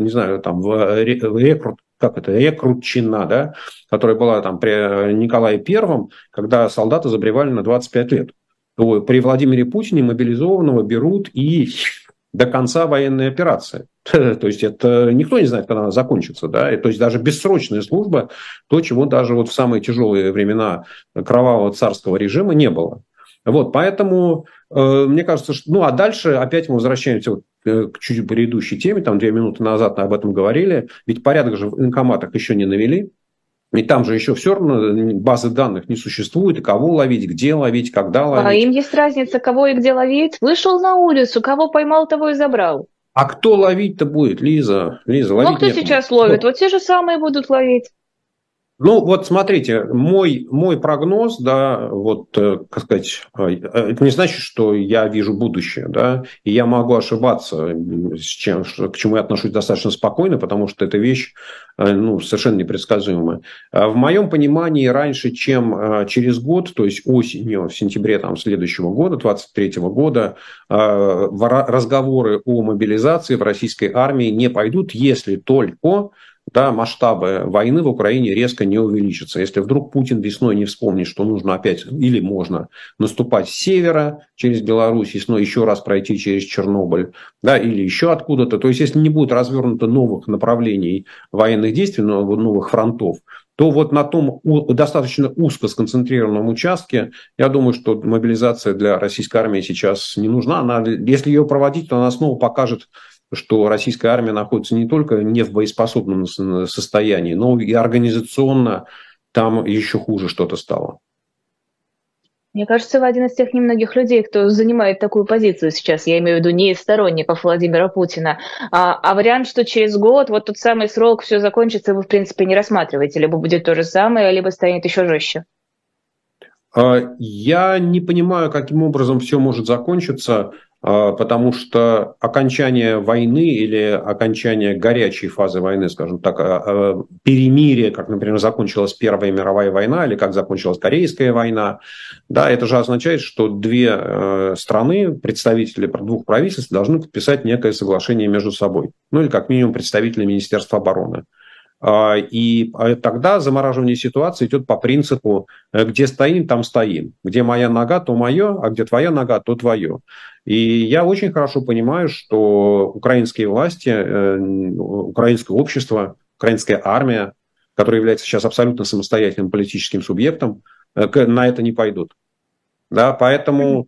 Speaker 2: рекрутчина, да, которая была там при Николае Первом, когда солдата забревали на 25 лет. При Владимире Путине мобилизованного берут и до конца военной операции. То есть это никто не знает, когда она закончится. Да? То есть даже бессрочная служба, то, чего даже в самые тяжелые времена кровавого царского режима не было. Поэтому мне кажется, что... а дальше опять мы возвращаемся к чуть предыдущей теме, там 2 минуты назад об этом говорили, ведь порядок же в военкоматах еще не навели, и там же еще все равно базы данных не существует, и кого ловить, где ловить, когда ловить.
Speaker 1: А им есть разница, кого и где ловить. Вышел на улицу, кого поймал, того и забрал.
Speaker 2: А кто ловить-то будет, Лиза? Ловить
Speaker 1: кто сейчас ловит? Те же самые будут ловить.
Speaker 2: Смотрите, мой прогноз, да, как сказать, это не значит, что я вижу будущее, да, и я могу ошибаться, к чему я отношусь достаточно спокойно, потому что эта вещь, совершенно непредсказуемая. В моем понимании, раньше, чем через год, то есть осенью, в сентябре следующего года, 2023 года, разговоры о мобилизации в российской армии не пойдут, если только... масштабы войны в Украине резко не увеличатся. Если вдруг Путин весной не вспомнит, что нужно опять или можно наступать с севера через Беларусь, еще раз пройти через Чернобыль, да, или еще откуда-то. То есть, если не будет развернуто новых направлений военных действий, новых фронтов, то на том достаточно узко сконцентрированном участке, я думаю, что мобилизация для российской армии сейчас не нужна. Если ее проводить, то она снова покажет, что российская армия находится не только не в боеспособном состоянии, но и организационно там еще хуже что-то стало.
Speaker 1: Мне кажется, вы один из тех немногих людей, кто занимает такую позицию сейчас. Я имею в виду не из сторонников Владимира Путина. А вариант, что через год, вот тот самый срок, все закончится, вы, в принципе, не рассматриваете. Либо будет то же самое, либо станет еще жестче.
Speaker 2: Я не понимаю, каким образом все может закончиться, потому что окончание войны или окончание горячей фазы войны, скажем так, перемирие, как, например, закончилась Первая мировая война или как закончилась Корейская война, да, это же означает, что две страны, представители двух правительств должны подписать некое соглашение между собой, ну или как минимум представители Министерства обороны. И тогда замораживание ситуации идет по принципу, где стоим, там стоим. Где моя нога, то мое, а где твоя нога, то твое. И я очень хорошо понимаю, что украинские власти, украинское общество, украинская армия, которая является сейчас абсолютно самостоятельным политическим субъектом, на это не пойдут. Да, поэтому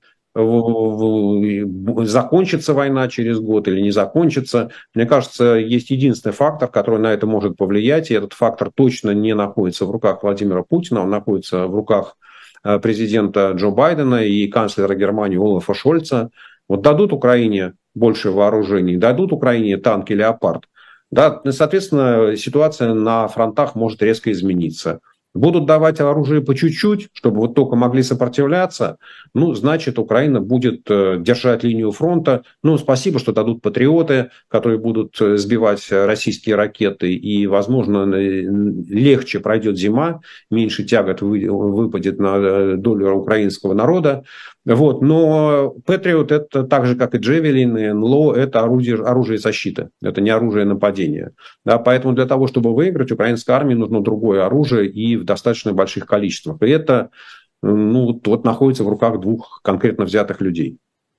Speaker 2: закончится война через год или не закончится. Мне кажется, есть единственный фактор, который на это может повлиять, и этот фактор точно не находится в руках Владимира Путина, он находится в руках президента Джо Байдена и канцлера Германии Олафа Шольца. Вот дадут Украине больше вооружений, дадут Украине танки «Леопард», да, соответственно, ситуация на фронтах может резко измениться. Будут давать оружие по чуть-чуть, чтобы вот только могли сопротивляться, ну, значит, Украина будет держать линию фронта. Ну, спасибо, что дадут патриоты, которые будут сбивать российские ракеты, и, возможно, легче пройдет зима, меньше тягот выпадет на долю украинского народа. Вот. Но Патриот, это так же, как и Джевелин, и НЛО, это оружие защиты, это не оружие нападения. Да, поэтому для того, чтобы выиграть, украинской армии нужно другое оружие и в достаточно больших количествах. И это вот находится в руках двух конкретно взятых людей.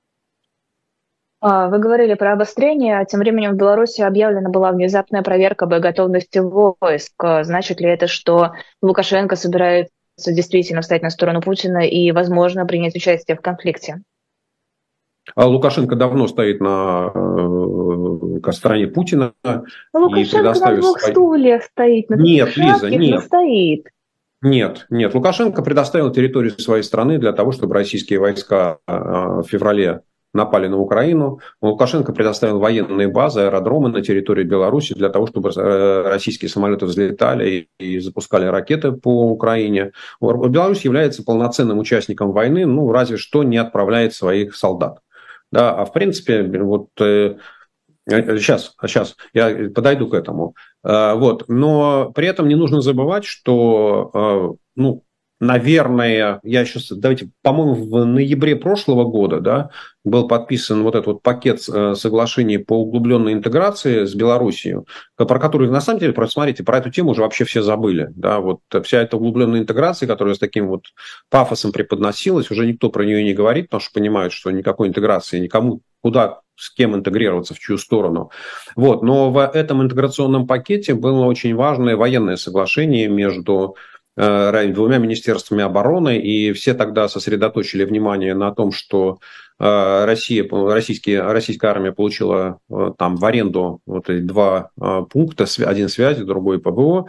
Speaker 1: Вы говорили про обострение, а тем временем в Беларуси объявлена была внезапная проверка боеготовности войск. Значит ли это, что Лукашенко собирается действительно встать на сторону Путина и, возможно, принять участие в конфликте?
Speaker 2: А Лукашенко давно стоит на стороне Путина.
Speaker 1: Лукашенко на двух стульях стоит, на
Speaker 2: нет, Лиза, нет.
Speaker 1: Стоит.
Speaker 2: Нет. Лукашенко предоставил территорию своей страны для того, чтобы российские войска в феврале напали на Украину. Лукашенко предоставил военные базы, аэродромы на территории Беларуси для того, чтобы российские самолеты взлетали и запускали ракеты по Украине. Беларусь является полноценным участником войны, разве что не отправляет своих солдат. Да, а в принципе, вот сейчас я подойду к этому. Вот, но при этом не нужно забывать, что, наверное, по-моему, в ноябре прошлого года, да, был подписан вот этот вот пакет соглашений по углубленной интеграции с Белоруссией, про который, на самом деле, смотрите, про эту тему уже вообще все забыли. Да, вот вся эта углубленная интеграция, которая с таким вот пафосом преподносилась, уже никто про нее не говорит, потому что понимают, что никакой интеграции никому куда с кем интегрироваться, в чью сторону. Вот. Но в этом интеграционном пакете было очень важное военное соглашение между двумя министерствами обороны, и все тогда сосредоточили внимание на том, что российская армия получила там в аренду вот эти два пункта, один связи, другой ПВО,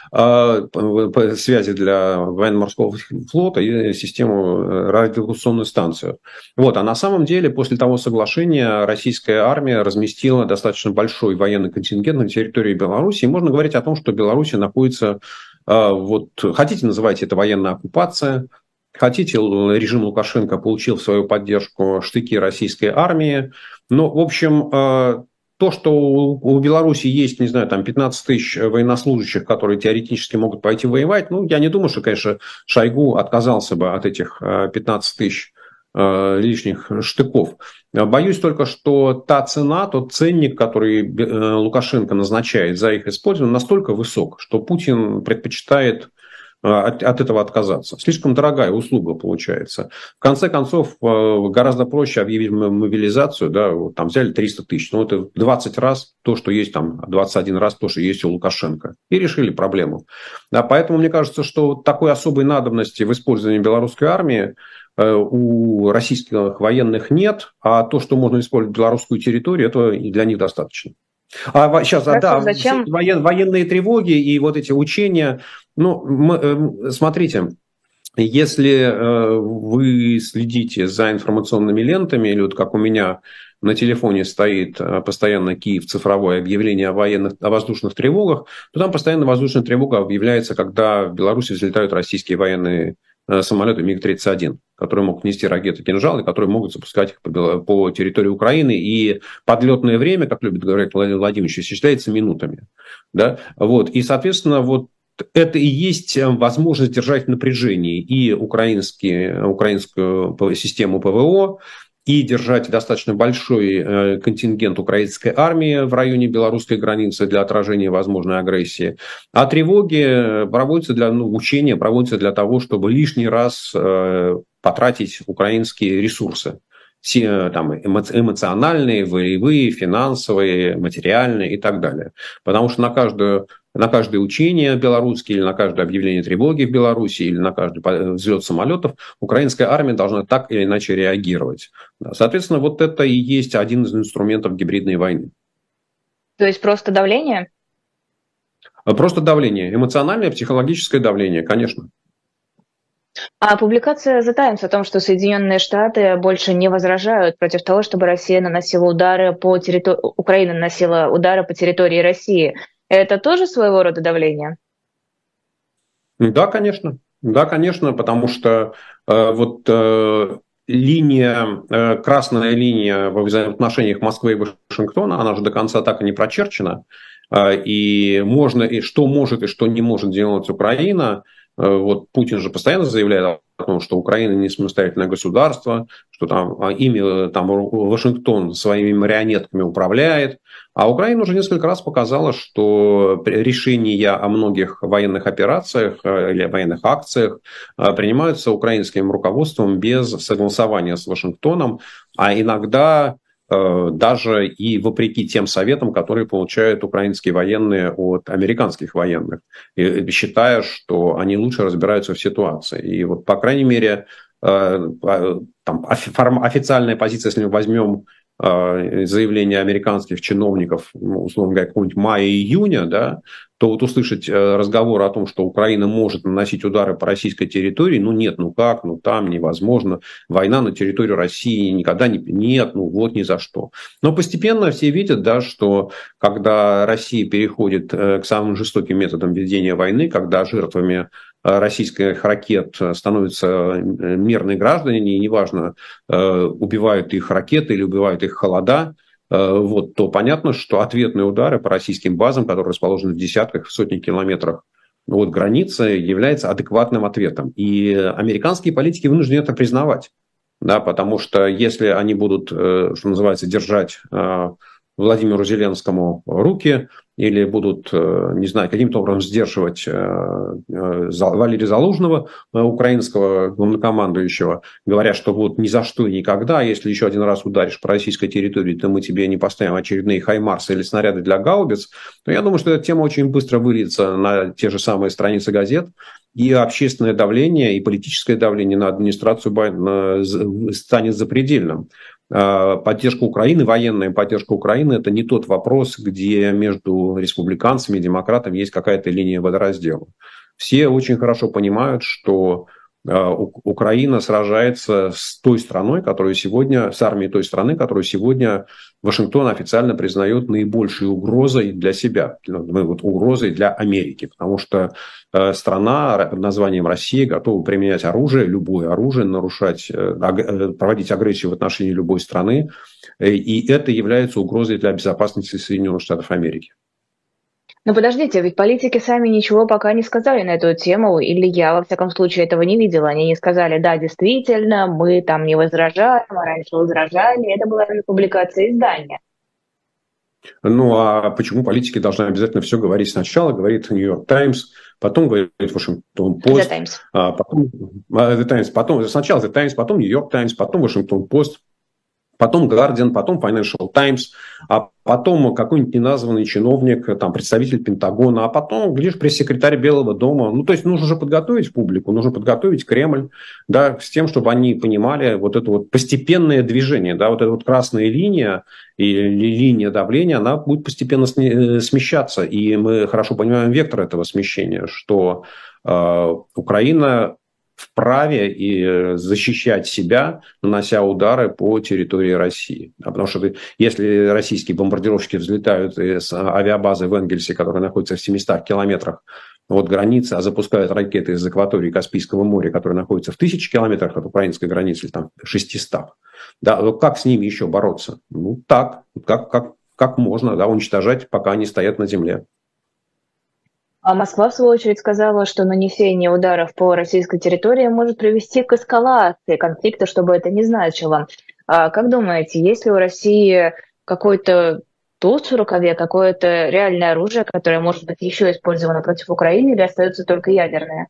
Speaker 2: связи для военно-морского флота и систему радиолокационную станцию. Вот. А на самом деле после того соглашения российская армия разместила достаточно большой военный контингент на территории Беларуси, и можно говорить о том, что Беларусь находится, хотите называйте это военная оккупация, хотите, режим Лукашенко получил в свою поддержку штыки российской армии. Но, в общем, то, что у Беларуси есть, не знаю, там 15 тысяч военнослужащих, которые теоретически могут пойти воевать, я не думаю, что, конечно, Шойгу отказался бы от этих 15 тысяч лишних штыков. Боюсь только, что та цена, тот ценник, который Лукашенко назначает за их использование, настолько высок, что Путин предпочитает от этого отказаться. Слишком дорогая услуга получается. В конце концов, гораздо проще объявить мобилизацию, да, там взяли 300 тысяч, это 20 раз то, что есть там, 21 раз то, что есть у Лукашенко. И решили проблему. Да, поэтому мне кажется, что такой особой надобности в использовании белорусской армии у российских военных нет, а то, что можно использовать белорусскую территорию, это для них достаточно. Сейчас, зачем? Военные тревоги и вот эти учения. Смотрите, Если вы следите за информационными лентами, или вот как у меня на телефоне стоит постоянно Киев цифровое объявление о воздушных тревогах, то там постоянно воздушная тревога объявляется, когда в Беларуси взлетают российские военные самолеты МиГ-31, которые могут нести ракеты «Кинжал» и которые могут запускать их по территории Украины. И подлетное время, как любит говорить Владимир Владимирович, исчисляется минутами. Да? Вот. И, соответственно, вот это и есть возможность держать в напряжении и украинскую систему ПВО, и держать достаточно большой контингент украинской армии в районе белорусской границы для отражения возможной агрессии. А тревоги проводятся учения проводятся для того, чтобы лишний раз потратить украинские ресурсы. Все там эмоциональные, волевые, финансовые, материальные и так далее. Потому что на каждое учение белорусские, или на каждое объявление тревоги в Беларуси, или на каждый взлет самолетов украинская армия должна так или иначе реагировать. Соответственно, вот это и есть один из инструментов гибридной войны.
Speaker 1: То есть просто давление?
Speaker 2: Просто давление. Эмоциональное, психологическое давление, конечно.
Speaker 1: А публикация The Times о том, что Соединенные Штаты больше не возражают против того, чтобы Россия наносила удары по территории, Украина наносила удары по территории России, это тоже своего рода давление?
Speaker 2: Да, конечно. Да, конечно, потому что красная линия во взаимоотношениях Москвы и Вашингтона, она же до конца так и не прочерчена. И что может и что не может делать Украина. Вот Путин же постоянно заявляет о том, что Украина не самостоятельное государство, что там Вашингтон своими марионетками управляет. А Украина уже несколько раз показала, что решения о многих военных операциях или военных акциях принимаются украинским руководством без согласования с Вашингтоном, а иногда даже и вопреки тем советам, которые получают украинские военные от американских военных, считая, что они лучше разбираются в ситуации. И вот, по крайней мере, официальная позиция, если мы возьмем заявления американских чиновников, условно говоря, какого-нибудь мая-июня, да, то вот услышать разговор о том, что Украина может наносить удары по российской территории, нет, там невозможно, война на территории России никогда нет, ни за что. Но постепенно все видят, да, что когда Россия переходит к самым жестоким методам ведения войны, когда жертвами российских ракет становятся мирные граждане, и неважно, убивают их ракеты или убивают их холода, то понятно, что ответные удары по российским базам, которые расположены в десятках, в сотнях километрах от границы, является адекватным ответом. И американские политики вынуждены это признавать. Да, потому что если они будут, что называется, держать Владимиру Зеленскому руки или будут, не знаю, каким-то образом сдерживать Валерия Залужного, украинского главнокомандующего, говоря, что вот ни за что и никогда, если еще один раз ударишь по российской территории, то мы тебе не поставим очередные хаймарсы или снаряды для гаубиц, то я думаю, что эта тема очень быстро выльется на те же самые страницы газет, и общественное давление, и политическое давление на администрацию Байдена станет запредельным. Поддержка Украины, военная поддержка Украины – это не тот вопрос, где между республиканцами и демократами есть какая-то линия водораздела. Все очень хорошо понимают, что Украина сражается с той страной, с армией той страны, которую сегодня Вашингтон официально признает наибольшей угрозой для себя, угрозой для Америки, потому что страна под названием Россия готова применять оружие, любое оружие, проводить агрессию в отношении любой страны, и это является угрозой для безопасности Соединенных Штатов Америки.
Speaker 1: Но подождите, ведь политики сами ничего пока не сказали на эту тему, или я, во всяком случае, этого не видела. Они не сказали, да, действительно, мы там не возражаем, а раньше возражали. Это была публикация издания.
Speaker 2: А почему политики должны обязательно все говорить сначала? Говорит Нью-Йорк Таймс, потом говорит Вашингтон Пост. The Times. Потом сначала The Times, потом Нью-Йорк Таймс, потом Вашингтон Пост. Потом Guardian, потом Financial Times, а потом какой-нибудь неназванный чиновник, представитель Пентагона, а потом, глядишь, пресс-секретарь Белого дома. То есть нужно же подготовить публику, нужно подготовить Кремль, да, с тем, чтобы они понимали вот это вот постепенное движение, да, вот эта вот красная линия и линия давления, она будет постепенно смещаться. И мы хорошо понимаем вектор этого смещения, что Украина вправе и защищать себя, нанося удары по территории России. Потому что если российские бомбардировщики взлетают из авиабазы в Энгельсе, которая находится в 700 километрах от границы, а запускают ракеты из акватории Каспийского моря, которая находится в 1000 километрах от украинской границы, или там 600. Да, ну как с ними еще бороться? Ну так, как можно, да, уничтожать, пока они стоят на земле.
Speaker 1: А Москва, в свою очередь, сказала, что нанесение ударов по российской территории может привести к эскалации конфликта, что бы это ни значило. А как думаете, есть ли у России какой-то туз в рукаве, какое-то реальное оружие, которое может быть еще использовано против Украины, или остается только ядерное?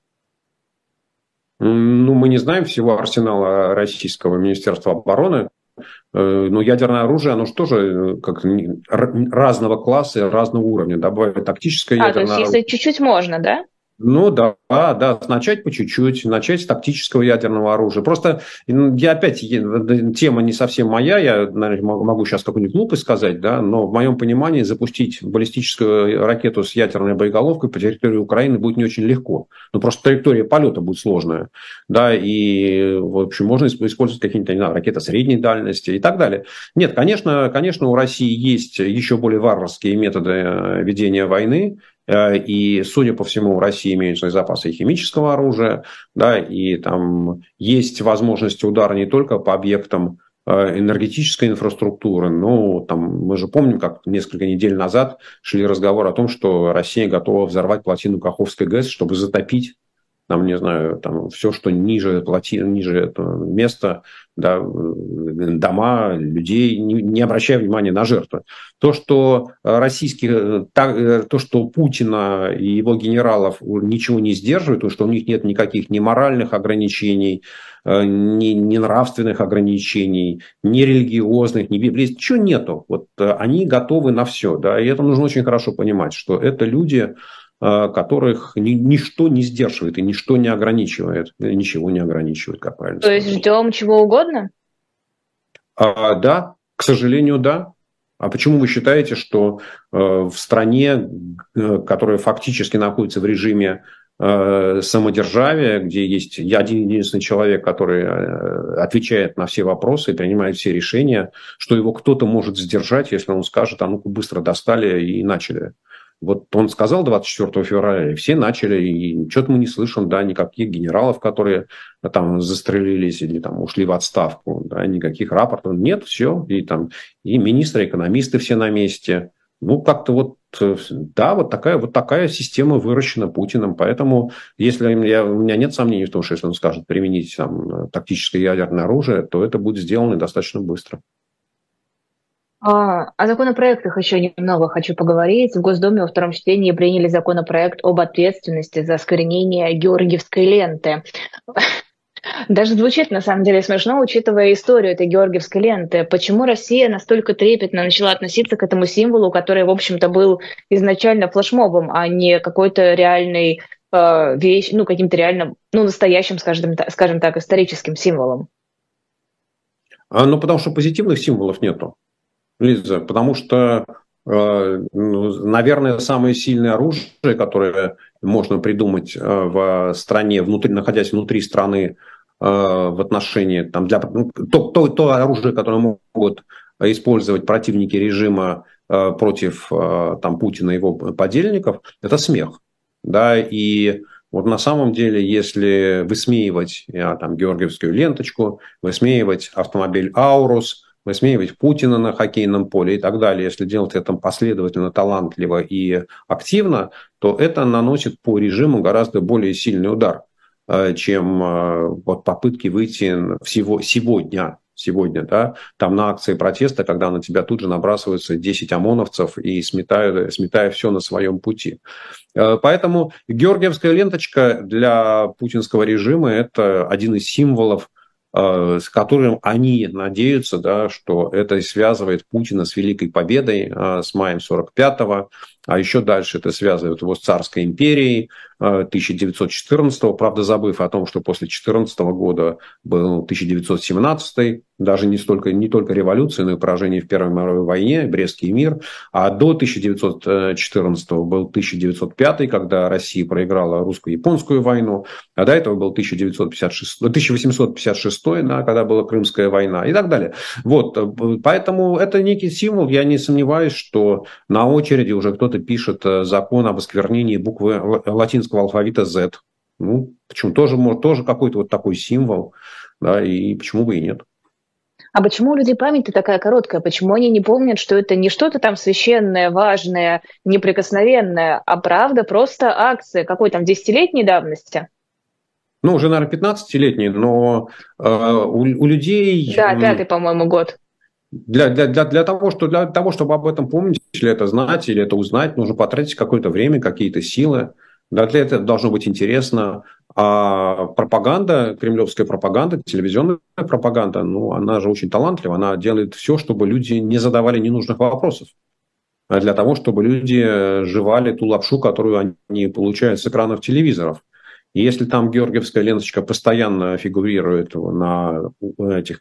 Speaker 2: Ну, мы не знаем всего арсенала российского Министерства обороны, но ядерное оружие, оно же тоже как разного класса и разного уровня. Да, бывает тактическое
Speaker 1: То есть
Speaker 2: ядерное
Speaker 1: если
Speaker 2: оружие.
Speaker 1: чуть-чуть можно, да?
Speaker 2: Ну да, начать по чуть-чуть, начать с тактического ядерного оружия. Просто я опять, тема не совсем моя, я, наверное, могу сейчас какую-нибудь глупость сказать, да, но в моем понимании запустить баллистическую ракету с ядерной боеголовкой по территории Украины будет не очень легко. Ну, просто траектория полета будет сложная, да, и, в общем, можно использовать какие-нибудь, не знаю, ракеты средней дальности и так далее. Нет, конечно, у России есть еще более варварские методы ведения войны. И, судя по всему, в России имеются запасы химического оружия, да, и там есть возможность удара не только по объектам энергетической инфраструктуры, но там, мы же помним, как несколько недель назад шли разговоры о том, что Россия готова взорвать плотину Каховской ГЭС, чтобы затопить там, не знаю, там все, что ниже плотины, ниже этого места, да, дома, людей, не обращая внимания на жертвы. То, что то, что Путина и его генералов ничего не сдерживает, то, что у них нет никаких ни моральных ограничений, ни нравственных ограничений, ни религиозных, ни библейских, ничего нету. Вот они готовы на все, да, и это нужно очень хорошо понимать, что это люди, которых ничто не сдерживает и ничто не ограничивает, ничего не ограничивает, как правильно
Speaker 1: То
Speaker 2: сказать.
Speaker 1: есть ждем чего угодно?
Speaker 2: Да, к сожалению, да. А почему вы считаете, что в стране, которая фактически находится в режиме самодержавия, где есть один единственный человек, который отвечает на все вопросы и принимает все решения, что его кто-то может сдержать, если он скажет: а ну-ка быстро достали и начали? Вот он сказал 24 февраля, и все начали, и что-то мы не слышим, да, никаких генералов, которые там застрелились или там ушли в отставку, да, никаких рапортов нет, все, и там и министры, экономисты все на месте. Ну, как-то вот, да, вот такая система выращена Путиным, поэтому если у меня нет сомнений в том, что если он скажет применить там тактическое ядерное оружие, то это будет сделано достаточно быстро.
Speaker 1: О законопроектах еще немного хочу поговорить. В Госдуме во втором чтении приняли законопроект об ответственности за осквернение георгиевской ленты. Даже звучит, на самом деле, смешно, учитывая историю этой георгиевской ленты. Почему Россия настолько трепетно начала относиться к этому символу, который, в общем-то, был изначально флешмобом, а не какой-то реальной вещь, ну, каким-то реально, ну, настоящим, скажем так, историческим символом?
Speaker 2: Ну, потому что позитивных символов нету, Лиза, потому что, наверное, самое сильное оружие, которое можно придумать в стране, находясь внутри страны, в отношении там, то оружие, которое могут использовать противники режима против там, Путина и его подельников, это смех. Да, и вот на самом деле, если высмеивать там, георгиевскую ленточку, высмеивать автомобиль «Аурус», высмеивать Путина на хоккейном поле и так далее, если делать это последовательно, талантливо и активно, то это наносит по режиму гораздо более сильный удар, чем вот попытки выйти сегодня, да, там на акции протеста, когда на тебя тут же набрасываются 10 ОМОНовцев и сметая все на своем пути. Поэтому георгиевская ленточка для путинского режима – это один из символов, с которым они надеются, да, что это связывает Путина с Великой Победой, с маем 45-го, а еще дальше это связывают его с царской империей 1914, правда, забыв о том, что после 14 года был 1917, даже не только революция, но и поражение в Первой мировой войне, Брестский мир, а до 1914 был 1905, когда Россия проиграла русско-японскую войну, а до этого был 1856, да, когда была Крымская война и так далее. Вот, поэтому это некий символ, я не сомневаюсь, что на очереди уже кто-то пишет закон об осквернении буквы латинского алфавита Z. Ну, почему? Тоже какой-то вот такой символ, да, и почему бы и нет.
Speaker 1: А почему у людей память-то такая короткая? Почему они не помнят, что это не что-то там священное, важное, неприкосновенное, а правда просто акция какой там 10-летней давности?
Speaker 2: Ну, уже, наверное, 15-летний, но у людей...
Speaker 1: Да, 5-й, по-моему, год.
Speaker 2: Для того, чтобы об этом помнить, или это знать, или это узнать, нужно потратить какое-то время, какие-то силы. Да, для этого должно быть интересно. А пропаганда, кремлевская пропаганда, телевизионная пропаганда, ну, она же очень талантлива. Она делает все, чтобы люди не задавали ненужных вопросов. А для того, чтобы люди жевали ту лапшу, которую они получают с экранов телевизоров. И если там георгиевская ленточка постоянно фигурирует на этих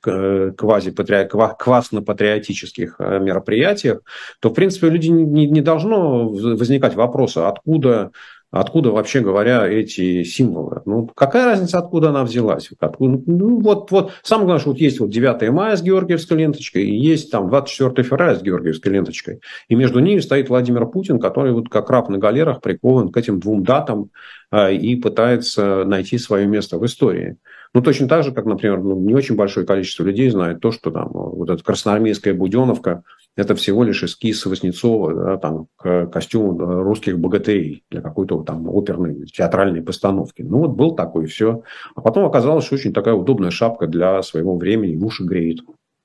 Speaker 2: квасно-патриотических мероприятиях, то, в принципе, у людей не должно возникать вопроса, откуда, вообще говоря, эти символы. Ну, какая разница, откуда она взялась? Ну, вот, самое главное, что вот есть вот 9 мая с георгиевской ленточкой, и есть там 24 февраля с георгиевской ленточкой. И между ними стоит Владимир Путин, который вот как раб на галерах прикован к этим двум датам и пытается найти свое место в истории. Ну, точно так же, как, например, не очень большое количество людей знает то, что там вот эта красноармейская буденовка – это всего лишь эскиз Васнецова, да, там, к костюму русских богатырей для какой-то там оперной, театральной постановки. Ну, вот был такой, все. А потом оказалось, что очень такая удобная шапка для своего времени, уши греет.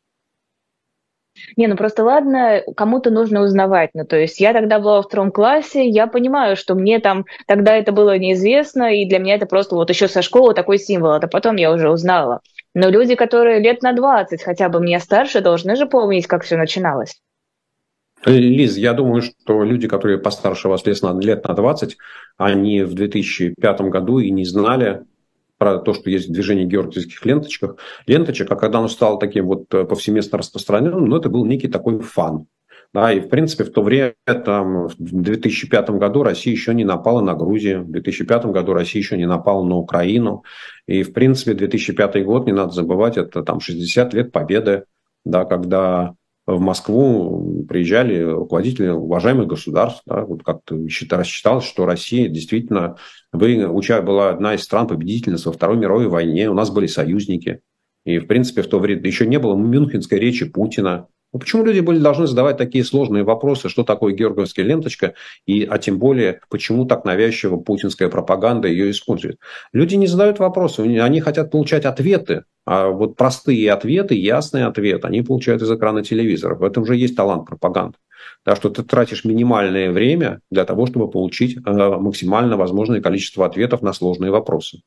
Speaker 1: Не, ну просто ладно, кому-то нужно узнавать. Ну, то есть я тогда была во 2 классе, я понимаю, что мне там тогда это было неизвестно, и для меня это просто вот еще со школы такой символ, это потом я уже узнала. Но люди, которые лет на 20, хотя бы мне старше, должны же помнить, как все начиналось.
Speaker 2: Лиз, я думаю, что люди, которые постарше вас лет на 20, они в 2005 году и не знали про то, что есть движение георгиевских ленточек, а когда оно стало таким вот повсеместно распространенным, ну, это был некий такой фан. Да, и, в принципе, в то время, там, в 2005 году Россия еще не напала на Грузию, в 2005 году Россия еще не напала на Украину. И, в принципе, 2005 год, не надо забывать, это там 60 лет победы, да, когда в Москву приезжали руководители уважаемых государств. Да, вот как-то рассчиталось, что Россия действительно была одна из стран-победительниц во Второй мировой войне. У нас были союзники. И, в принципе, в то время еще не было мюнхенской речи Путина. Ну, почему люди должны задавать такие сложные вопросы, что такое георгиевская ленточка, а тем более, почему так навязчиво путинская пропаганда ее использует? Люди не задают вопросы, они хотят получать ответы, а вот простые ответы, ясные ответы, они получают из экрана телевизора. В этом же есть талант пропаганды. Так что ты тратишь минимальное время для того, чтобы получить максимально возможное количество ответов на сложные вопросы.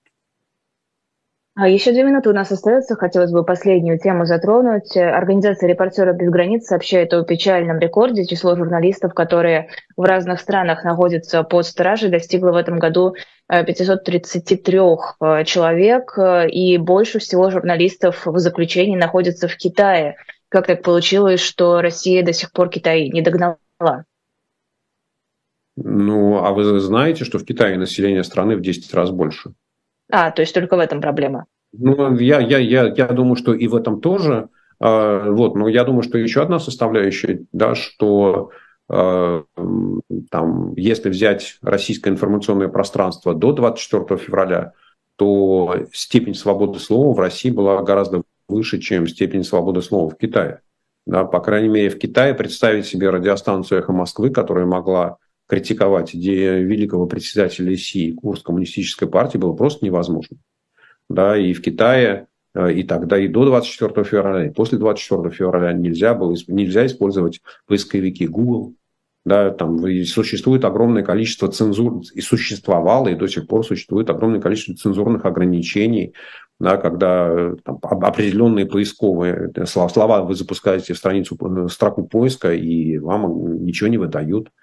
Speaker 1: Еще 2 минуты у нас остается. Хотелось бы последнюю тему затронуть. Организация «Репортеры без границ» сообщает о печальном рекорде. Число журналистов, которые в разных странах находятся под стражей, достигло в этом году 533 человек. И больше всего журналистов в заключении находятся в Китае. Как так получилось, что Россия до сих пор Китай не догнала?
Speaker 2: Ну, а вы знаете, что в Китае население страны в 10 раз больше?
Speaker 1: То есть только в этом проблема.
Speaker 2: Ну, я думаю, что и в этом тоже. Вот, но я думаю, что еще одна составляющая, да, что там, если взять российское информационное пространство до 24 февраля, то степень свободы слова в России была гораздо выше, чем степень свободы слова в Китае. Да, по крайней мере, в Китае представить себе радиостанцию «Эхо Москвы», которая могла критиковать идеи великого председателя СИ, курс коммунистической партии, было просто невозможно. Да, и в Китае, и тогда, и до 24 февраля, и после 24 февраля нельзя использовать поисковики Google. Да, там существует огромное количество цензур, и существовало, и до сих пор существует огромное количество цензурных ограничений, да, когда там, определенные поисковые слова вы запускаете в строку поиска, и вам ничего не выдают.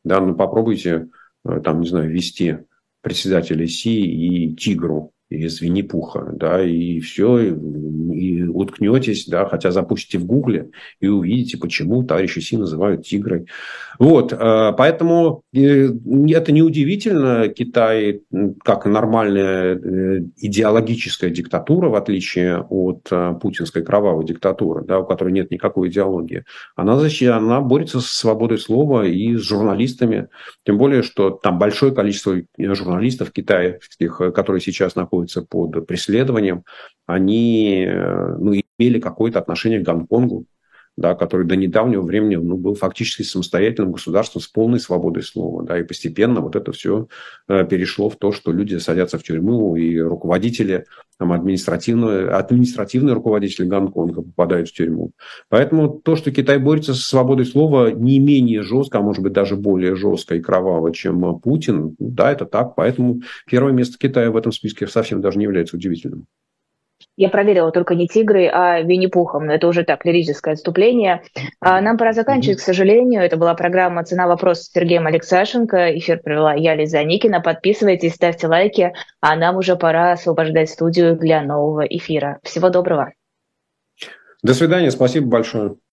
Speaker 2: Да, ну попробуйте, там, не знаю, ввести председателя Си и Тигру из Винни-Пуха, да, и все, и уткнетесь, да, хотя запустите в Гугле и увидите, почему товарища Си называют тигрой. Вот, поэтому это неудивительно. Китай, как нормальная идеологическая диктатура, в отличие от путинской кровавой диктатуры, да, у которой нет никакой идеологии, она борется со свободой слова и с журналистами. Тем более, что там большое количество журналистов китайских, которые сейчас находятся под преследованием, они имели какое-то отношение к Гонконгу, да, который до недавнего времени был фактически самостоятельным государством с полной свободой слова. Да, и постепенно вот это все перешло в то, что люди садятся в тюрьму, и руководители, там, административные руководители Гонконга попадают в тюрьму. Поэтому то, что Китай борется со свободой слова не менее жестко, а может быть даже более жестко и кроваво, чем Путин, да, это так. Поэтому первое место Китая в этом списке совсем даже не является удивительным.
Speaker 1: Я проверила только не тигрой, а Винни-Пухом. Но это уже так, лирическое отступление. Нам пора заканчивать, к сожалению. Это была программа «Цена вопроса» с Сергеем Алексашенко. Эфир провела я, Лиза Никина. Подписывайтесь, ставьте лайки. А нам уже пора освобождать студию для нового эфира. Всего доброго.
Speaker 2: До свидания. Спасибо большое.